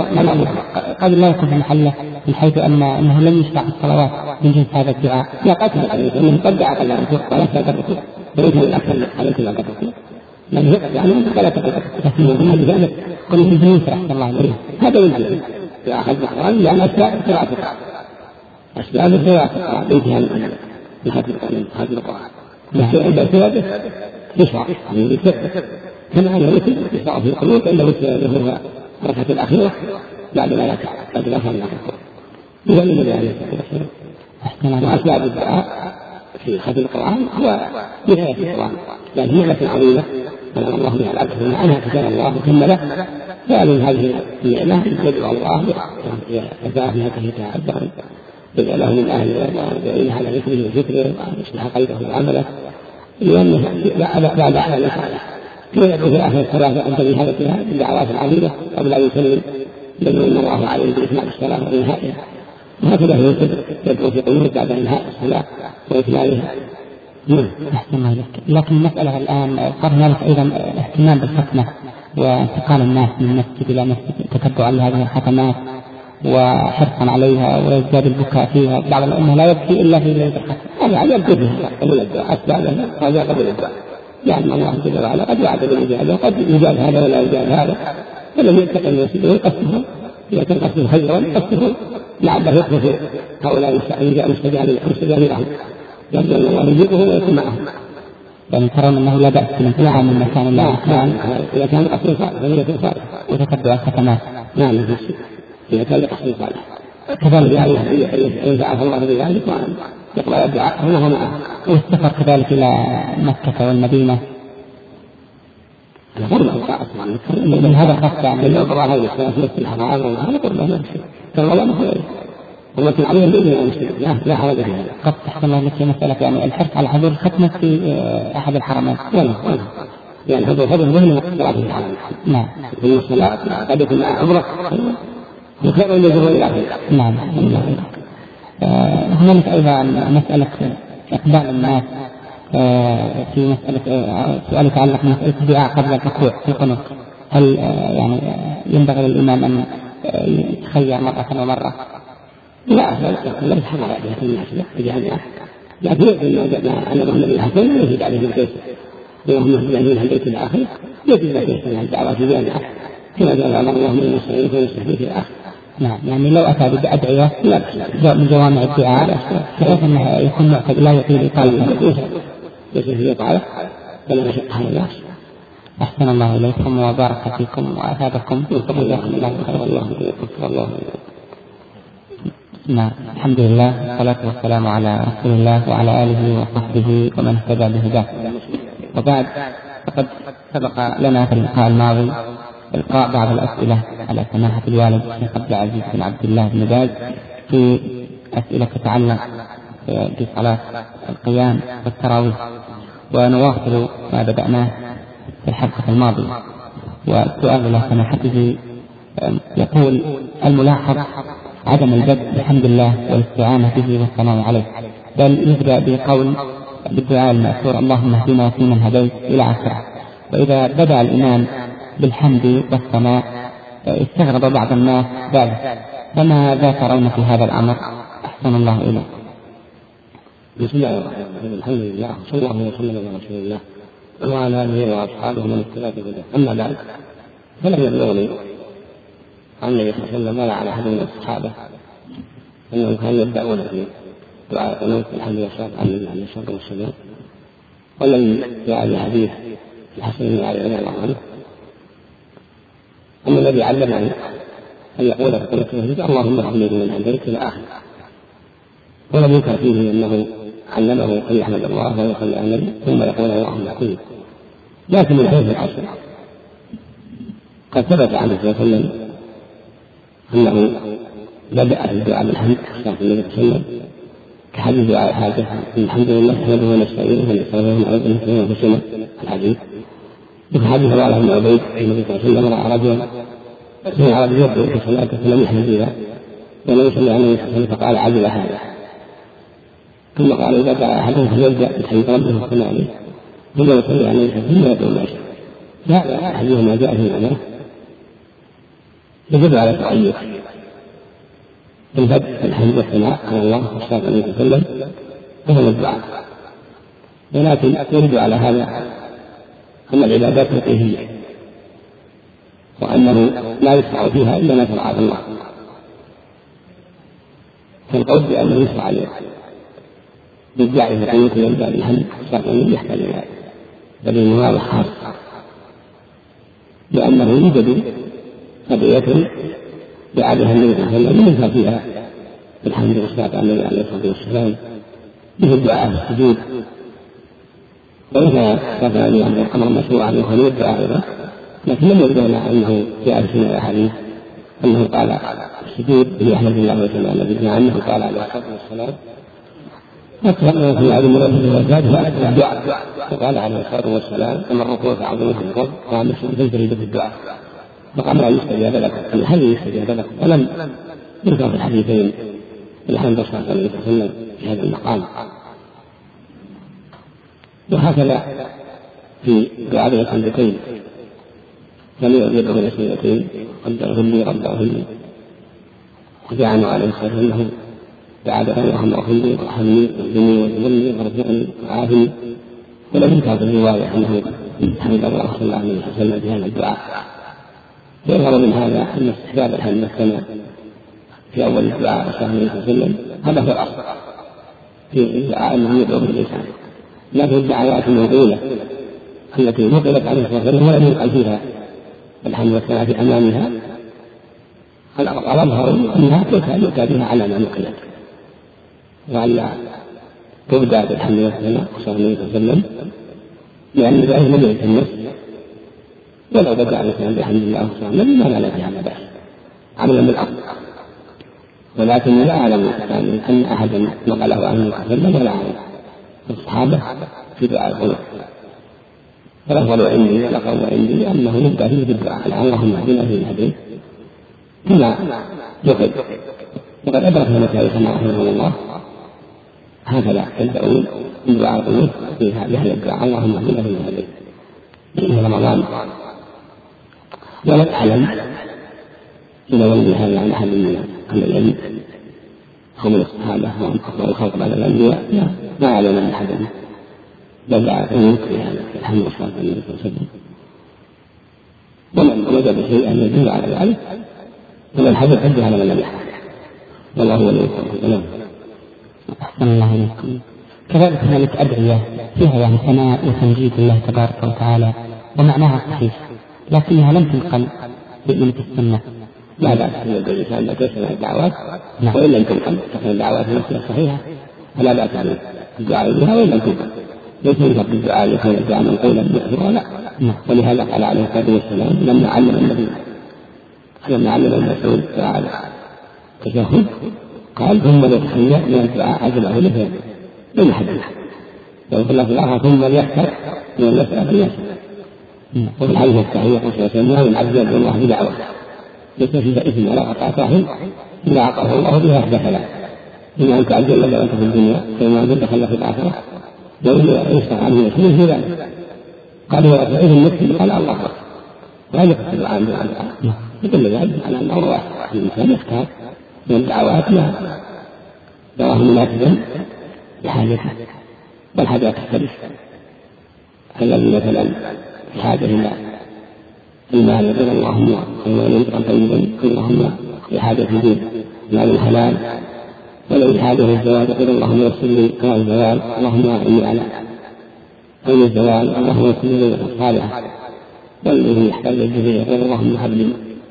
قد لا يكون في محله من حيث أن أنه لم يشرع في الصلوات من جنس هذا الدعاء. لا قتل أنه قد دعا قبل الركوع ولا تقدر الركوع فليس الأكثر عليك لا قدر الركوع لأنه يقف يعني فلا تقدر الركوع. كل في البيوت رحمة الله عليه. هذا من علم في أخذ القرآن لأن أسباب قراءة القرآن أسباب قراءة القرآن بإمتهان من هذا القرآن عند الثلاثة يشرع كما أنه يشرع في القنوت عند ظهور الركعة الأخيرة بعد ما يركع بعد ما يركع إذا من ذلك وأسباب الدعاء في ختم القرآن هو نهاية القرآن لأن هي نعمة عظيمة أنعم الله بها العبد عنها كتاب الله وكمله فمن هذه النعمة يدعو الله يرفع فيها كتاب يدعو له من أهل ويعين على ذكره وذكره ويصلح قلبه وعمله لأنه بعد أعلى الصالح كما يدعو في آخر الصلاة أن تنهي هذا بالدعوات العظيمة قبل أن يسلم يدعو الله عليه بإتمام الصلاة وإنهائها وهكذا يدعو في قنوت بعد إنهاء الصلاة وإكمالها. أحسن عليك. لكن المسألة الآن صار هنالك أيضا اهتمام بالختمة وانتقال الناس من مسجد إلى مسجد تتبعا لهذه الختمات وحرصا عليها ويزداد البكاء فيها. بعض الأمة لا يبكي إلا في ليلة الختم. هذا يبكي فيها قبل الدعاء أسبابها هذا قبل الدعاء يعني الله جل وعلا قد وعد بالإجابة وقد يجاب هذا ولا يجاب هذا فلم يتقن المسجد ويقصده إذا كان قصده خيرا قصده لعله يقصد في هؤلاء المستجاب لهم يرجو أن الله يجيبهم ويكون معهم. يعني ترون أنه لا بأس بالانتقال من مكان الله إذا كان قصده صالح فهي صالح وتتبع الختمات. نعم إذا كان قصده صالح كذلك ينفعه الله بذلك وأن يقبل الدعاء وهو معه. والسفر كذلك إلى مكة والمدينة قرب أصلا من هذا خاص يعني لو قرأ هذه الصلاة في الحرام وهذا قرب ما نفسه كان الله مخير ومكن عظيم بإذن المسلم لا حرج في هذا. قد تحصل الله لك مسألة يعني الحرص على حضور الختمة في أحد الحرمين ولا ولا يعني حضور حضور وهنا قراءة في الحرم. نعم في الصلاة قد يكون مع عمرة وخير من يجر إلى آخره. نعم. هنالك أيضا مسألة إقبال الناس في مسألة سؤال يتعلق بمسألة الدعاء قبل الركوع في القنوت. هل يعني ينبغي للإمام أن يتخير مرة ومرة؟ لا لا يتحرر عليها في الناس بجانبها لكن يجب أن يظهر النبي الحسن يجب عليه الكيس اللهم اهدنا من هديت إلى آخره يجب عليه الكيس الدعوات الجامعة كما قال الله من المستعين ويستحيي في الآخر. نعم يعني لو أتى بأدعية من جوامع الدعاء بحيث أنه يكون معتد لا يطيل إطالة ليس في إطالة فلا نشق على الناس. أحسن الله إليكم وبارك فيكم وأثابكم الله. نعم الحمد لله والصلاة والسلام على رسول الله وعلى آله وصحبه ومن اهتدى بهداه. وبعد فقد سبق لنا في اللقاء الماضي إلقاء بعض الأسئلة على سماحة الوالد الشيخ عبد العزيز بن عبد الله بن باز في أسئلة تتعلق بصلاة القيام والتراويح ونواصل ما بدأناه في الحلقة الماضية. والسؤال إلى سماحته يقول الملاحظ عدم البدء بحمد الله والاستعانة به والثناء عليه بل يبدأ بقول بالدعاء المأثور اللهم اهدنا فيمن هديت إلى آخره. وإذا بدأ الإمام بالحمد والثناء استغرب بعض الناس ذلك فماذا ترون في هذا الأمر؟ أحسن الله إليه. بسم الله الرحمن الرحيم الحمد لله صلى الله وسلم على رسول الله وعلى آله وأصحابه ومن اهتدى بهداه. أما بعد فلم يبلغني عن النبي صلى الله عليه وسلم ولا على أحد من الصحابة أنهم كانوا يبدأون في دعاء القنوت الحمد لله عن النبي عليه الصلاة والسلام ولم يعد حديث الحسن بن علي رضي الله عنه أن النبي علمني أن يقول في قنوت التهجد اللهم اغفر لي من عندك إلى آخره. ولم ينكر فيه أنه علمه أن يحمد الله ويصلي على النبي ثم يقول اللهم اغفر لي. لكن من حيث الأصل قد ثبت عنه صلى الله عليه وسلم أنه بدأ الدعاء بالحمد صلى الله عليه وسلم كحديث دعاء الحاجة الحمد لله نحمده ونستعينه ونستغفره ونعوذ بالله من شر الحديث. وفي حديث الله بن عبيد النبي صلى الله عليه وسلم رأى رجلا سمع رجل يبدو في صلاته فلم يحمد بها ولم يصلي عليه صلى الله عليه وسلم فقال عجل هذا. ثم قال إذا دعا أحدهم فليبدأ بتحميد ربه وصلى عليه ثم يصلي عليه ثم يدعو ما شاء. لا أحدهما جاء في معناه يجب على التعيش بالبدء الحمد والثناء على الله والصلاة عليه وسلم وهو الدعاء. ولكن يرد على هذا أن العبادات توقيفية وأنه لا يشرع فيها إلا ما شرعه الله، فالقول بأنه يشرع بالدعاء في قنوت يبدأ بالحمد والصلاة عليه يحتاج إلى دليل واضح خاص، لأنه يوجد قضية دعاها النبي صلى الله عليه وسلم ينفع فيها بالحمد والصلاة على النبي عليه الصلاة والسلام مثل الدعاء في السجود. وليس كان الأمر مشروعا يخلو الدعاء أيضا، لكن لم يرد لنا أنه جاء في سنة الأحاديث أنه قال السجود بيحمد الله وسلم على النبي مع أنه قال عليه الصلاة والسلام أكثر في هذه المرة والزاد فأكثر الدعاء، وقال عليه الصلاة والسلام أما الركوع فعظمه الركوع وأما السجود فاجتهدوا في الدعاء فقام لا يستجاب لكم الحديث يستجاب لكم. ولم يذكر في الحديثين الحمد صلى الله عليه وسلم في هذا المقام. وهكذا في دعاء الحمدتين لم يدعو بالاسميتين رب اغفر لي رب اغفر لي، وجعلنا عليه الصلاه والسلام دعا اللهم اغفر لي وارحمني واهدني واجبرني وارزقني وعافني. ولم يذكر في الروايه انه حمد الله صلى الله عليه وسلم في هذا الدعاء. يظهر من هذا أن استحباب الحمد كما في أول الدعاء صلى الله عليه وسلم هذا هو الأصل في الدعاء أنه يدعو باللسان، لكن الدعوات الموقولة التي نقلت عليه الصلاة والسلام ولم يقل فيها الحمد والثناء في أمامها الأظهر أنها يؤتى بها على ما نقلت، وأن تبدأ بالحمد والثناء صلى الله عليه وسلم لأن ذلك لم يتمس. ولو بدأ الإنسان بحمد الله صلى الله عليه وسلم ما لا فيها بأس عملا بالأرض، ولكن لا أعلم أن أحدا نقله عنه صلى الله عليه وسلم ولا عن الصحابة في دعاء القنوت. فالأفضل عندي والأقرب عندي أنه يبدأ فيه بالدعاء اللهم اهدنا فيمن هديت كما يقل. وقد أدرك مشايخنا رحمه الله هكذا يبدأون بدعاء القنوت بهذا الدعاء اللهم اهدنا فيمن هديت في رمضان. ولا أعلم إذا ولد هذا عن أحد من أهل العلم أو من الصحابة أو الخلق بعد الأنبياء ما أعلم أن أحدا بدأ قنوت بهذا الحمد والصلاة على النبي صلى الله عليه وسلم. ومن وجد شيئا يدل على ذلك فمن حدث حد على من لم يحدث والله ولي التوفيق. أحسن الله إليكم. كذلك هنالك أدعية فيها يعني ثناء وتمجيد الله تبارك وتعالى ومعناها صحيح لكنها لم تنقل من السنة. لا بأس بالإنسان أن تسمع الدعوات وإن لم تنقل تكون الدعوات نفسها صحيحة فلا بأس بالدعاء بها وإن لم تنقل. ليس ينفق بالدعاء يكون الدعاء منقولا بأسره لا. ولهذا قال عليه الصلاة والسلام لما علم النبي لما علم المسعود تعالى تشهد قال ثم ليتخير من الدعاء عجبه له من حدث لو في الله الآخر ثم ليحتر من المسألة فليسأل. وفي الحديث الصحيح صلى الله عليه وسلم من عبد الله بدعوة ليس فيها إثم ولا قطع رحم إلا عقله الله بها إحدى ثلاث: إما أن تعجل لك أنت في الدنيا فإما أن تدخل في الآخرة لو يستطيع عنه يسلم في ذلك. قال وإذا النفس قال الله أكبر وهذا يقصد العام بالدعاء يدل ذلك على أن أمر واحد الإنسان يختار من الدعوات ما يراه مناسبا لحاجته والحاجات تختلف. الذي مثلا حاجة إلى المال يقول اللهم ومن ينطق طيبا اللهم لحاجة الدين مال الحلال، ولو لحاجة الزواج يقول اللهم يسر لي مال الزواج اللهم أعني على علم الزواج اللهم يسر لي الصالحة، والذي يحتاج الجزية يقول اللهم هب لي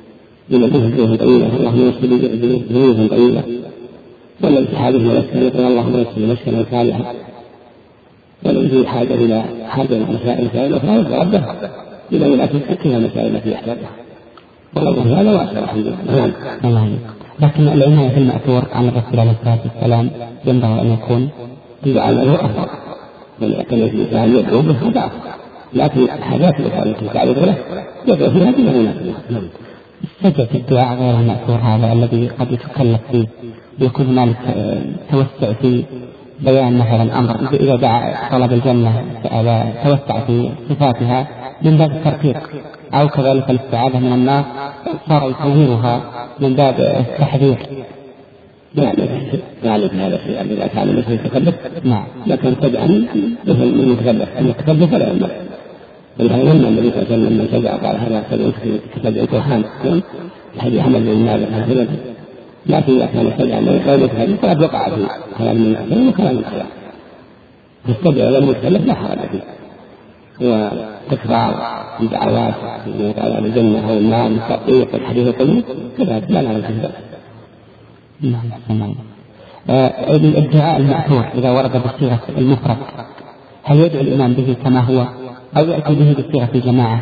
لمن ذنوبا طويلة اللهم يسر لي ذنوبا طويلة، ولم في حاجة إلى مسكنة اللهم يسر لي مسكنة صالحة، ولم في حاجة إلى حاجة إلى مسائل مسائل أخرى يرضى ربه إلى من أتت فيها المسائل التي يحتاجها، والله هذا واسع الحمد لله. نعم. لكن العناية في المأثور عن الرسول عليه الصلاة والسلام ينبغي أن يكون إذا عنه أفضل من يعتني في الإنسان يدعو به هذا أفضل، لكن الحاجات التي تعرض له يدعو فيها بما يناسبه. السجع في الدعاء غير المأثور هذا الذي قد يتكلف فيه يكون هنالك توسع في بيان مثلا أمر إذا دعا طلب الجنة توسع في صفاتها من باب الترقيق، أو كذلك الاستعاذة من النار صار يصورها من باب التحذير. ذلك هذا الشيء إذا كان مثل يتكلف نعم، لكن تجعل مثل المتكلف المتكلف فلا ينبغي. ولهذا لما النبي صلى الله عليه وسلم من سجع قال هذا سجع الكهان الحديث حمل من النار هكذا، لكن إذا كان سجع غير متكلف فقد وقع في كلام من الناس وكلام الخلاف. السجع غير المتكلف لا حرج فيه، وتكرار الدعوات على الجنة أو النار والتطبيق والحديث الطويل كذلك لا نعرف فيه. نعم. نعم. الدعاء المأثور إذا ورد بصيغة المفرد هل يدعو الإمام به كما هو أو يأتي به بصيغة الجماعة؟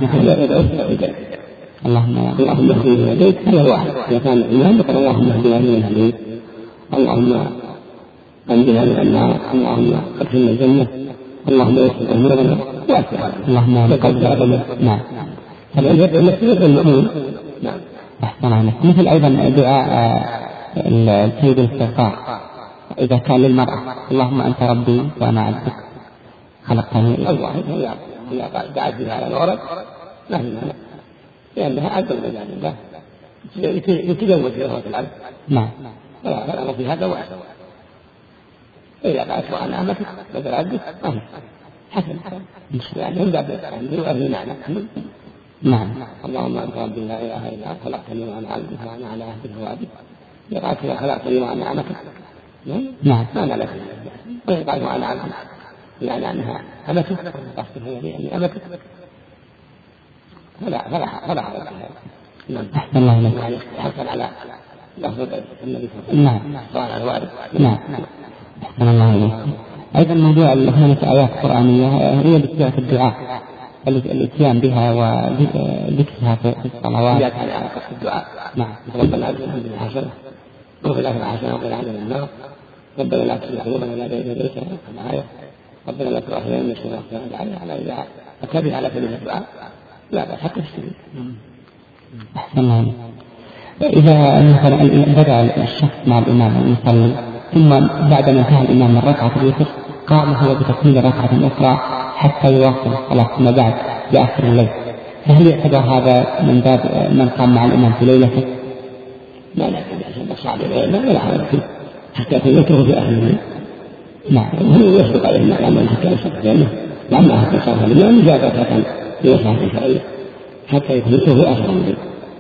اللهم اللهم اهدنا هديت هذا واحد. إذا كان الإمام يقول اللهم اهدنا من هديت، اللهم أنجنا من النار، اللهم ادخلنا الجنة، اللهم يسر أمورنا واسع، اللهم تقبل. نعم. هذا يدعو نفسه المؤمن. نعم. أحسن عليك. مثل أيضا دعاء السيد الاستغفار إذا كان للمرأة اللهم أنت ربي وأنا عبدك خلقتني. الواحد إذا دعت بها على الورد لا في مانع، لأنها عبد المجال الله يتجوز في رغبة العبد. نعم. فالأمر في هذا واحد. إذا قالت وأنا أمتك بدل عبدك ما حسن يعني هم باب أهل معنى. نعم. اللهم أنت ربي لا إله إلا أنت خلقتني وأنا عبدك وأنا على عهدك ووعدك، يقال إذا خلقتني وأنا أمتك نعم ما أنا لك، ويقال وأنا عبدك يعني أنها أمتك قصده يعني أمتك فلا فلا فلا حرج فيها. أحسن الله إليك. يعني حصل على لفظ النبي صلى الله عليه وسلم. نعم. صار على الوارد. نعم. أحسن الله إليك. أيضا موضوع هناك آيات قرآنية هي بصيغة الدعاء الاتيان بها وذكرها في الصلوات. إذا كان على قصد الدعاء. نعم. ربنا آتنا في الدنيا حسنة وفي الآخرة حسنة وقنا عذاب النار، ربنا لا تزغ قلوبنا بعد إذ هديتنا الآية، ربنا لا تؤاخذنا إن نسينا أو أخطأنا على إذا أتى على كلمة الدعاء لا بأس حتى السجود. أحسن الله إليك. إذا مثلا بدأ الشخص مع الإمام المصلي ثم بعد ما انتهى الإمام من ركعة الوتر قام هو بتكميل ركعة أخرى حتى يواصل الصلاة ثم بعد لآخر الليل، فهل يعتبر هذا من باب من قام مع الإمام في ليلته؟ لا لا يعتبر صعب لا ولا حرج فيه حتى يتركه في آخر الليل. نعم. هو يسبق عليه ما قام حتى يسبق لأنه لما حتى صار الإمام جاء ركعة يوصل إن شاء الله حتى يتركه في آخر الليل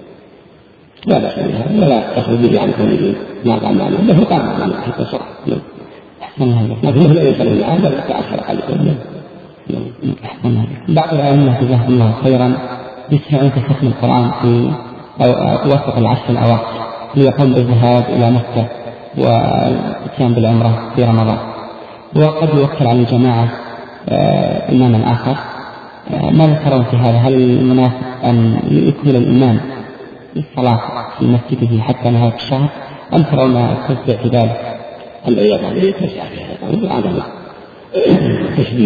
لا بأس بها ولا تخرج به عن كونه ما قام معنا له قام معنا حتى صار. أحسن الله إليك. لكنه لا يصلي معه بل يتأخر عليه. أحسن الله إليك. بعض الأئمة جزاهم الله خيرا يسمعون ختم القرآن في وسط العشر الأواخر ليقوم بالذهاب إلى مكة والإتيان بالعمرة في رمضان، وقد يوكل على الجماعة إماما آخر. ماذا ترون في هذا؟ هل المناسب أن يكمل الإمام الصلاة في مسجده حتى نهاية الشهر أم ترون التوسع في ذلك؟ الأيام هذه تسعى فيها عدم تشديد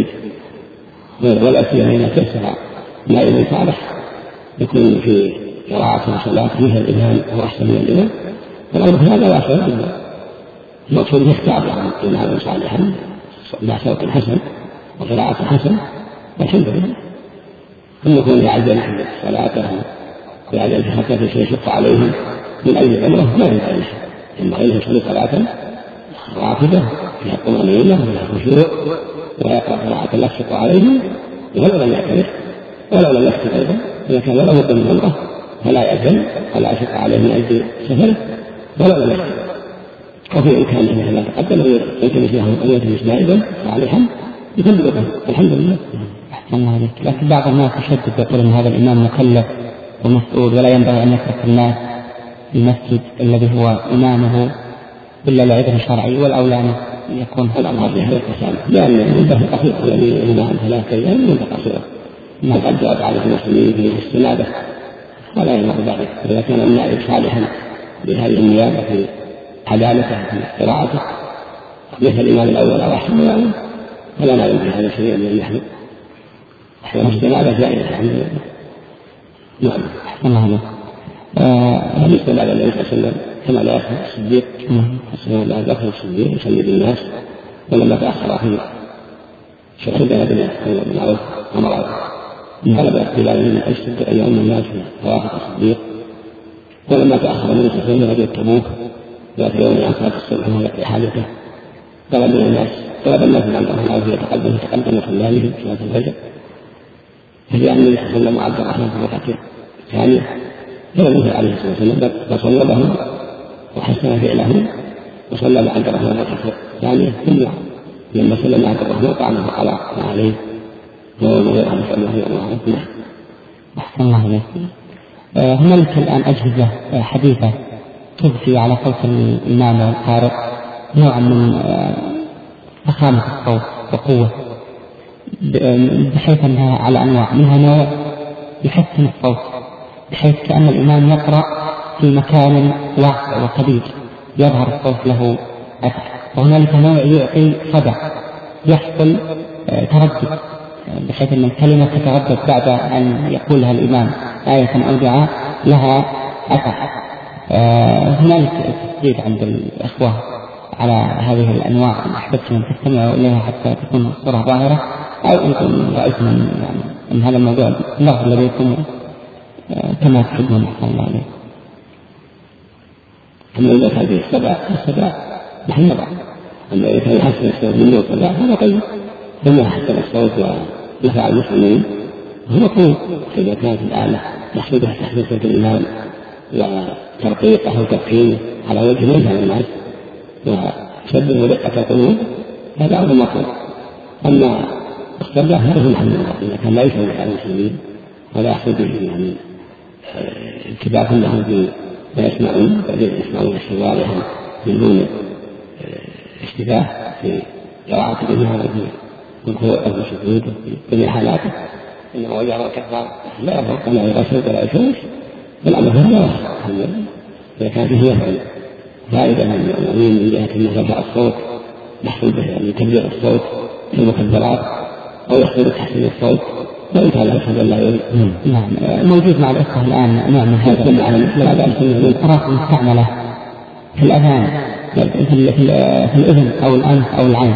ولا سيما إذا كسر نائب صالح يكون في قراءة وصلاة فيها الإمام هو أحسن من الإمام، فالأمر في هذا واسع جدا. المقصود يختار له إماما صالحا مع صوت حسن وقراءة حسن والحمد لله. ثم يكون يعجل صلاته ويعجل حتى في شيء يشق عليهم من أجل العمرة ما ينبغي له، ينبغي له يصلي صلاة رافضة فيها الطمأنينة وفيها الخشوع ويقرأ قراءة لا تشق عليهم ولو لم يعترف ولو لم يفتح أيضا. إذا كان لا بد من عمرة فلا يأذن ولا يشق عليه من أجل سفره ولو لم يفتح. وفي إمكانه مثل ما تقدم يلتمس له أن يلتمس نائبا صالحا يكمل به الحمد لله. أحسن الله عليك. لكن بعض الناس يشدد يقول أن هذا الإمام مكلف ومسؤول ولا ينبغي أن يترك الناس المسجد الذي هو إمامه إلا لعذر شرعي، والأولى أن يكون الأمر في هذا التسامح، لأن المدة قصيرة الذي إمام ثلاثة أيام مدة قصيرة وقد جاءت على المسلمين في الاستنادة ولا يمر ذلك. إذا كان النائب صالحا بهذه النيابة في عدالته في قراءته مثل الإمام الأول أو أحسن منه فلا نعلم في هذا الشيء الذي يحدث والاستنادة جائزة الحمد لله. نعم. أحسن الله عليك. بالنسبة لله النبي صلى الله عليه وسلم كما لا يخفى الصديق لا ذكر الصديق يسلم الناس، ولما تأخر في شرع بلدنا بن عوف أمر طلب بلال من أجل أن يؤم الناس في توافق الصديق. ولما تأخر النبي صلى الله عليه وسلم غزوة تبوك ذات يوم عن صلاة الصبح وهو حاجته طلب من الناس طلب الناس من أمرهم أو يتقدم يتقدم صلى في صلاة الفجر، فجاء النبي صلى الله عليه وسلم وعبد الرحمن في الركعة الثانية فلم يفعل عليه الصلاة والسلام بل صلى لهم وحسن فعلهم وصلى بعد الرحمن الركعة الثانية ثم لما سلم عبد الرحمن طعنه على ما عليه وهو المغير على سؤاله يوم الله. أحسن الله عليك. هنالك الآن أجهزة حديثة تضفي على صوت الإمام والقارئ نوع من فخامة الصوت وقوة بحيث أنها على أنواع، منها نوع يحسن الصوت بحيث كأن الإمام يقرأ في مكان واسع وكبير يظهر الصوت له أثر، وهنالك نوع يعطي صدى يحصل تردد بحيث أن الكلمة تتردد بعد أن يقولها الإمام آية أو دعاء لها أثر. هنالك تسديد عند الإخوة على هذه الأنواع أحببتم أن تستمعوا إليها حتى تكون الصورة ظاهرة، أو أنتم رأيتم يعني أن هذا الموضوع لا لديكم كما تحبون. أحسن الله عليكم. أما إذا كان فيه السبع السبع نحن نضع، أما إذا كان يحسن الصوت منه والسبع هذا طيب، ثم حسن الصوت ونفع المسلمين هو مطلوب. إذا كانت الآلة محسوبة تحسن صوت الإمام وترقيقه وتفخيمه على وجه من يفهم الناس وشبه ودقة القلوب هذا أمر مطلوب. أما السبع هذا هو محل الله إذا كان لا يفهم على المسلمين ولا يحصل به يعني اتباع لهم بما يسمعون بعدين يسمعون الشيء واضحا من دون اشتباه في قراءة الإمام في الركوع أو السجود في جميع حالاته، إنما وجهه الكفار لا يفرق ولا يغسل ولا يشوش بالأمر هذا واحد. إذا كان فيه يفعل فائدة من المؤمنين من جهة أنه يرفع الصوت يحصل به يعني تبليغ الصوت في المكبرات أو يحصل تحسين الصوت وإن كان أشهد أن لا يريد. نعم موجود مع الإخوة الآن نوع من هذا الأراك المستعملة في الأذان في الأذن أو الأنف أو العين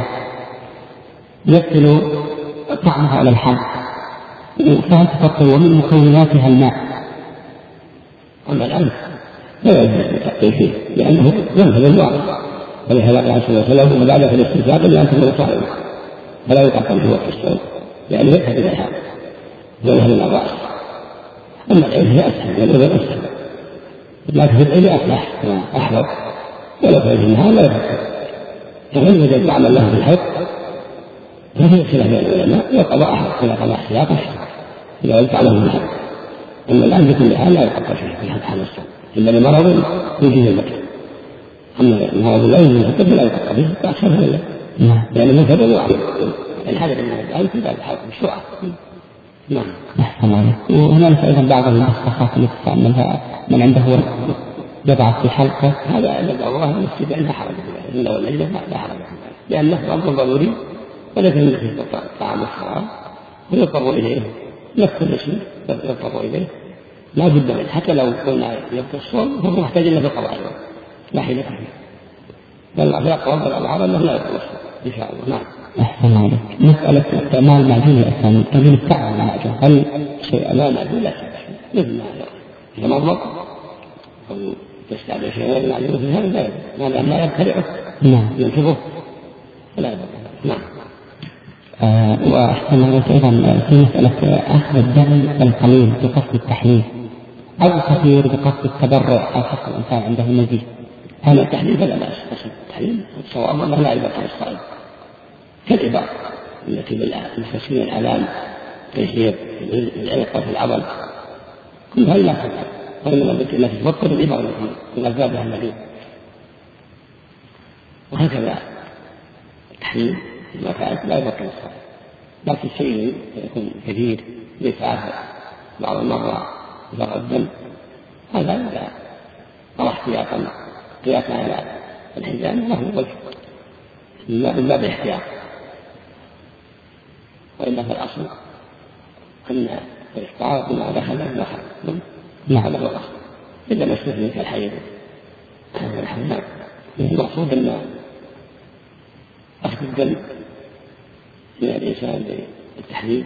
يبطل طعمها على الحد، فهل تفكر ومن مكوناتها الماء؟ أما الأنف لا يجب التقطيع فيه لأنه ينفذ الواقع، ولهذا قال صلى الله عليه وسلم بعد في الاستنشاق إلا أن تكون صائما فلا يقطع في وقت الصوم لأنه يذهب إلى الحال ويذهب إلى الرأس. أما العين هي أسهل والأذن أسهل، لكن في العين أصلح وأحفظ ولا في النهار لا يفكر. فإن وجد تعمل له في الحيض ففي خلاف بين العلماء يقضى أحفظ إذا قضى احتياطا إذا وجد تعمل في الحيض. أما الآن بكل حال لا يقطع فيه في حال الصوم إلا لمرض يجيه المكر. أما المرض لا يجيه المكر فلا يقطع فيه فأكثر هذا لأن المكر واحد الحدث من الآن في ذلك الحالة مشروعة. نعم. أحسن الله. وهنالك أيضا بعض المسخات التي تستعملها من عنده يضع في حلقه هذا الذي الله يستطيع لا حرج في ذلك، ولا يجب لا حرج في ذلك لأنه أمر ضروري وليس من فيه طعام الحرام ويضطر إليه نفس كل شيء يضطر إليه لا بد منه حتى لو قلنا يبقى الصوم فهو محتاج إلى في القضاء لا حيلة فيه بل في أقوال الألعاب أنه لا يبقى الصوم إن شاء الله. نعم. أحسن الله عليك. مسألة استعمال معجون الأسنان تجين التعب المعجون هل شيء لا معجون لا مثل ما إذا مضمض أو تستعمل شيء غير معجون في هذا لا يبقى ما يبتلعه نعم ينشفه فلا يبقى. نعم. آه وأحسن الله عليك أيضا في مسألة أخذ الدم القليل بقصد التحليل أو كثير بقصد التبرع أو حق الإنسان عنده نزيف هذا التحليل فلا بأس قصد التحليل الصواب أنه لا يبقى على الصائم كالإباء التي بالتسكين الآلام تشهير العلقة في العضل كل هذه لا تفعل وإنما التي تفكر العبر من أسبابها النبي. وهكذا التحريم ما فعلت لا يبطل الصلاة، لكن الشيء يكون كثير يتعافى بعض المرة يفرغ الدم هذا لا أو احتياطا قياسا على الحجام له وجه من باب الاحتياط. وإلا فالأصل أن الإفطار بما دخل دخل هذا هو الأصل إلا ما استثني كالحيض والحمام. المقصود أن أخذ الدم من الإنسان بالتحليل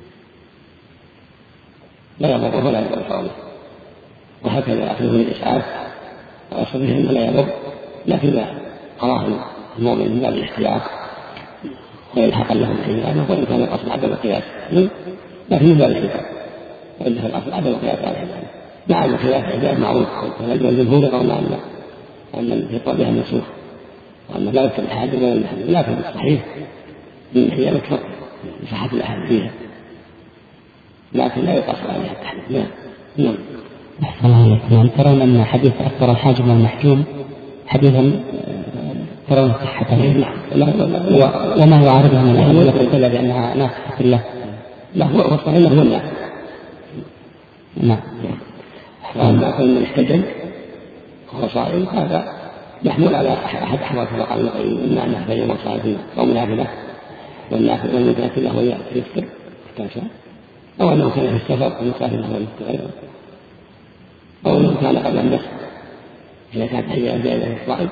لا يضر ولا يضر صومه، وهكذا أخذه من الإسعاف وأصل به لا يضر، لكن لا أراه المؤمن من باب الاحتياط ويلحق له الحجامة، وإن كان الأصل عدم القياس لكن من باب الاحتياط، وإن كان الأصل عدم القياس على الحجامة. نعم الخلاف الحجاب معروف، والجمهور يرون أن أن الفطر بها منسوخ وأن لا يكتب الحاجة ولا الحاجة، لكن الصحيح من هي مكتب لصحة الأحد فيها، لكن لا يقصر عليها التحديد. نعم. أحسن الله عليكم. ترون أن حديث أكثر الحاجب والمحجوم حديثا ترون صحته وما هو عارضها من الأدلة تدل بأنها ناقصة الله؟ لا هو الصحيح هو الناس. نعم. وأما كل من احتجم وهو صائم هذا محمول على أحد أحوال كما قال النقي إن أنه بين وصائم أو منافلة والنافلة والمتنافلة وهي يفطر احتاجها، أو أنه كان في السفر والمسافر هو المستغير، أو أنه كان قبل النفس إذا كانت حية زائدة الصائم،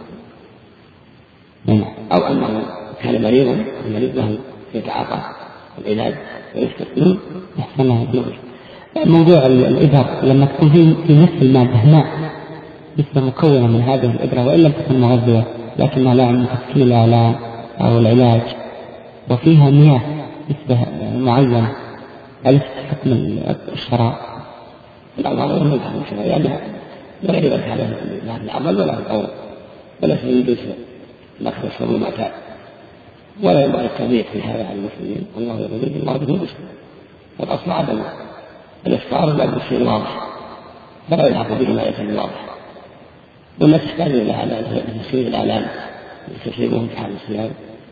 أو أنه كان مريضا المريض له يتعاطى العلاج ويفطر. موضوع الإبر لما تكون في نفس المادة ماء مثل مكونة من هذه الإبرة وإن لم تكن مغذية لكنها لا من تسكيلها لا أو العلاج وفيها مياه نسبة معينة، هل حكم الشراء؟ الأمر من حكم الشراء يعني لا يبقى هذا العمل ولا الأول ولا سيدوس الأخذ الشر المعتاد، ولا يبقى التضييق في هذا على المسلمين. الله يقول الله بكم مسلم، والأصل عدم الإفطار لا بالشيء الواضح فلا يلحق به ما يكون واضح، والناس تحتاج إلى هذا تسويق الإعلام تسويقهم في حال الصيام،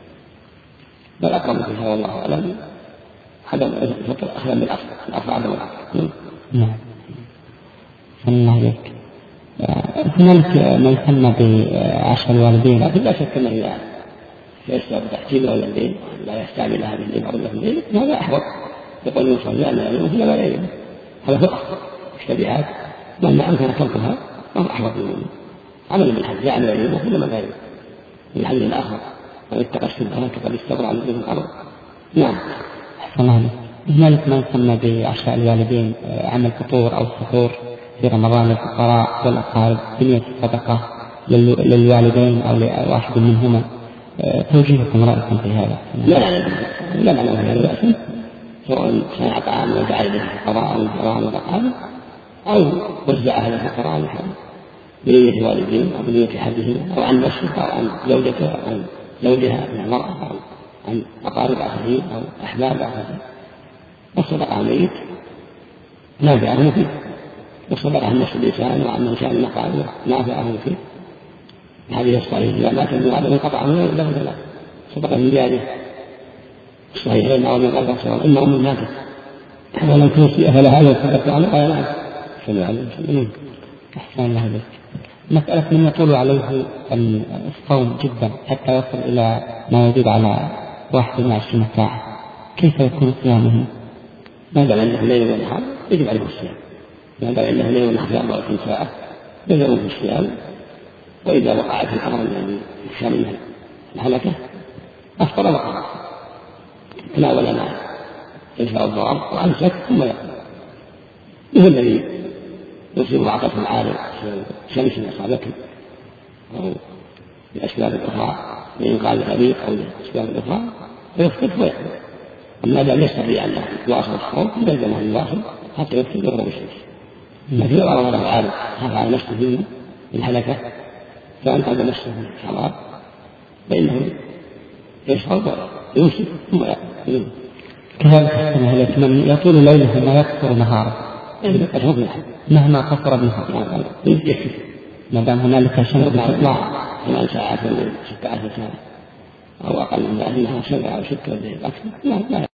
بل أقرب في هذا الله أعلم عدم الفطر أخذا بالأصل، الأصل عدم الأصل. نعم. الله عليك. هنالك ما يسمى بعشاء الوالدين، لكن لا شك أنه إذا يستعمل تحجيب الوالدين لا يستعمل هذه الليل أو الليل هذا أحوط، يقول يوصل لأن يوم فيما لا يوم هذا فقه اشتبهات لما أمكن تركها فهو أحوط منه عمل بالحج يعني لا يوم فيما لا يوم من الحج الآخر ويتقى الشبهات فقد استبرع من ذنب الأرض. نعم. أحسن الله. هنالك ما يسمى بعشاء الوالدين عمل فطور أو سحور في رمضان للفقراء والأقارب بنية الصدقة للوالدين أو لواحد منهما، توجيهكم رأيكم في هذا؟ لا لا لا لا لا لا سواء صنع طعام ودعا إليه الفقراء أو الفقراء والأقارب أو وزعها للفقراء بنية والدين أو بنية حدهم أو عن نفسه أو عن زوجته أو عن زوجها من المرأة أو عن أقارب آخرين أو أحباب آخرين. والصدقة عن ميت نافعه فيه، والصدقة عن نفس الإنسان وعن من كان مقابله نافعه فيه. هذه الصحيح إذا مات ابن آدم انقطع منه له ثلاث صدقة من جاره الصحيحين أو من قلبه سواء إما أم ماتت ولم توصي أهل هذا الصدقة عنه قال نعم صلى الله عليه وسلم. أحسن الله عليك. مسألة من يطول عليه الصوم جدا حتى يصل إلى ما يزيد على واحد وعشرين ساعة، كيف يكون صيامه؟ ما دام أنه ليل ونهار يجب عليه الصيام، ما دام أنه ليل ونهار في أربعة وعشرين ساعة يلزمه في الصيام. وإذا وقع في الأمر يعني شامل الهلكة أفطر وقع تناول ما يدفع الضرر وعن شك ثم يقضي. هو الذي يصيب عطف العارض شمس أصابته أو لأسباب أخرى لإنقاذ الغريق أو لأسباب أخرى فيفطر ويقضي. أما دام يستطيع أن يواصل الصوم يلزمه أن يواصل حتى يفطر بغروب الشمس. لكن لو أراد العارض خاف على نفسه من الهلكة فأنقذ نفسه من الحرام فإنه يشرب ويمسك ثم يأكل. كذلك من يطول ليله ثم يقصر نهاره يكفي مهما قصر بها ما دام هنالك شمس تطلع ثمان ساعات من ستة عشر ساعة أو أقل من ذلك سبعة أو ستة أكثر لا لا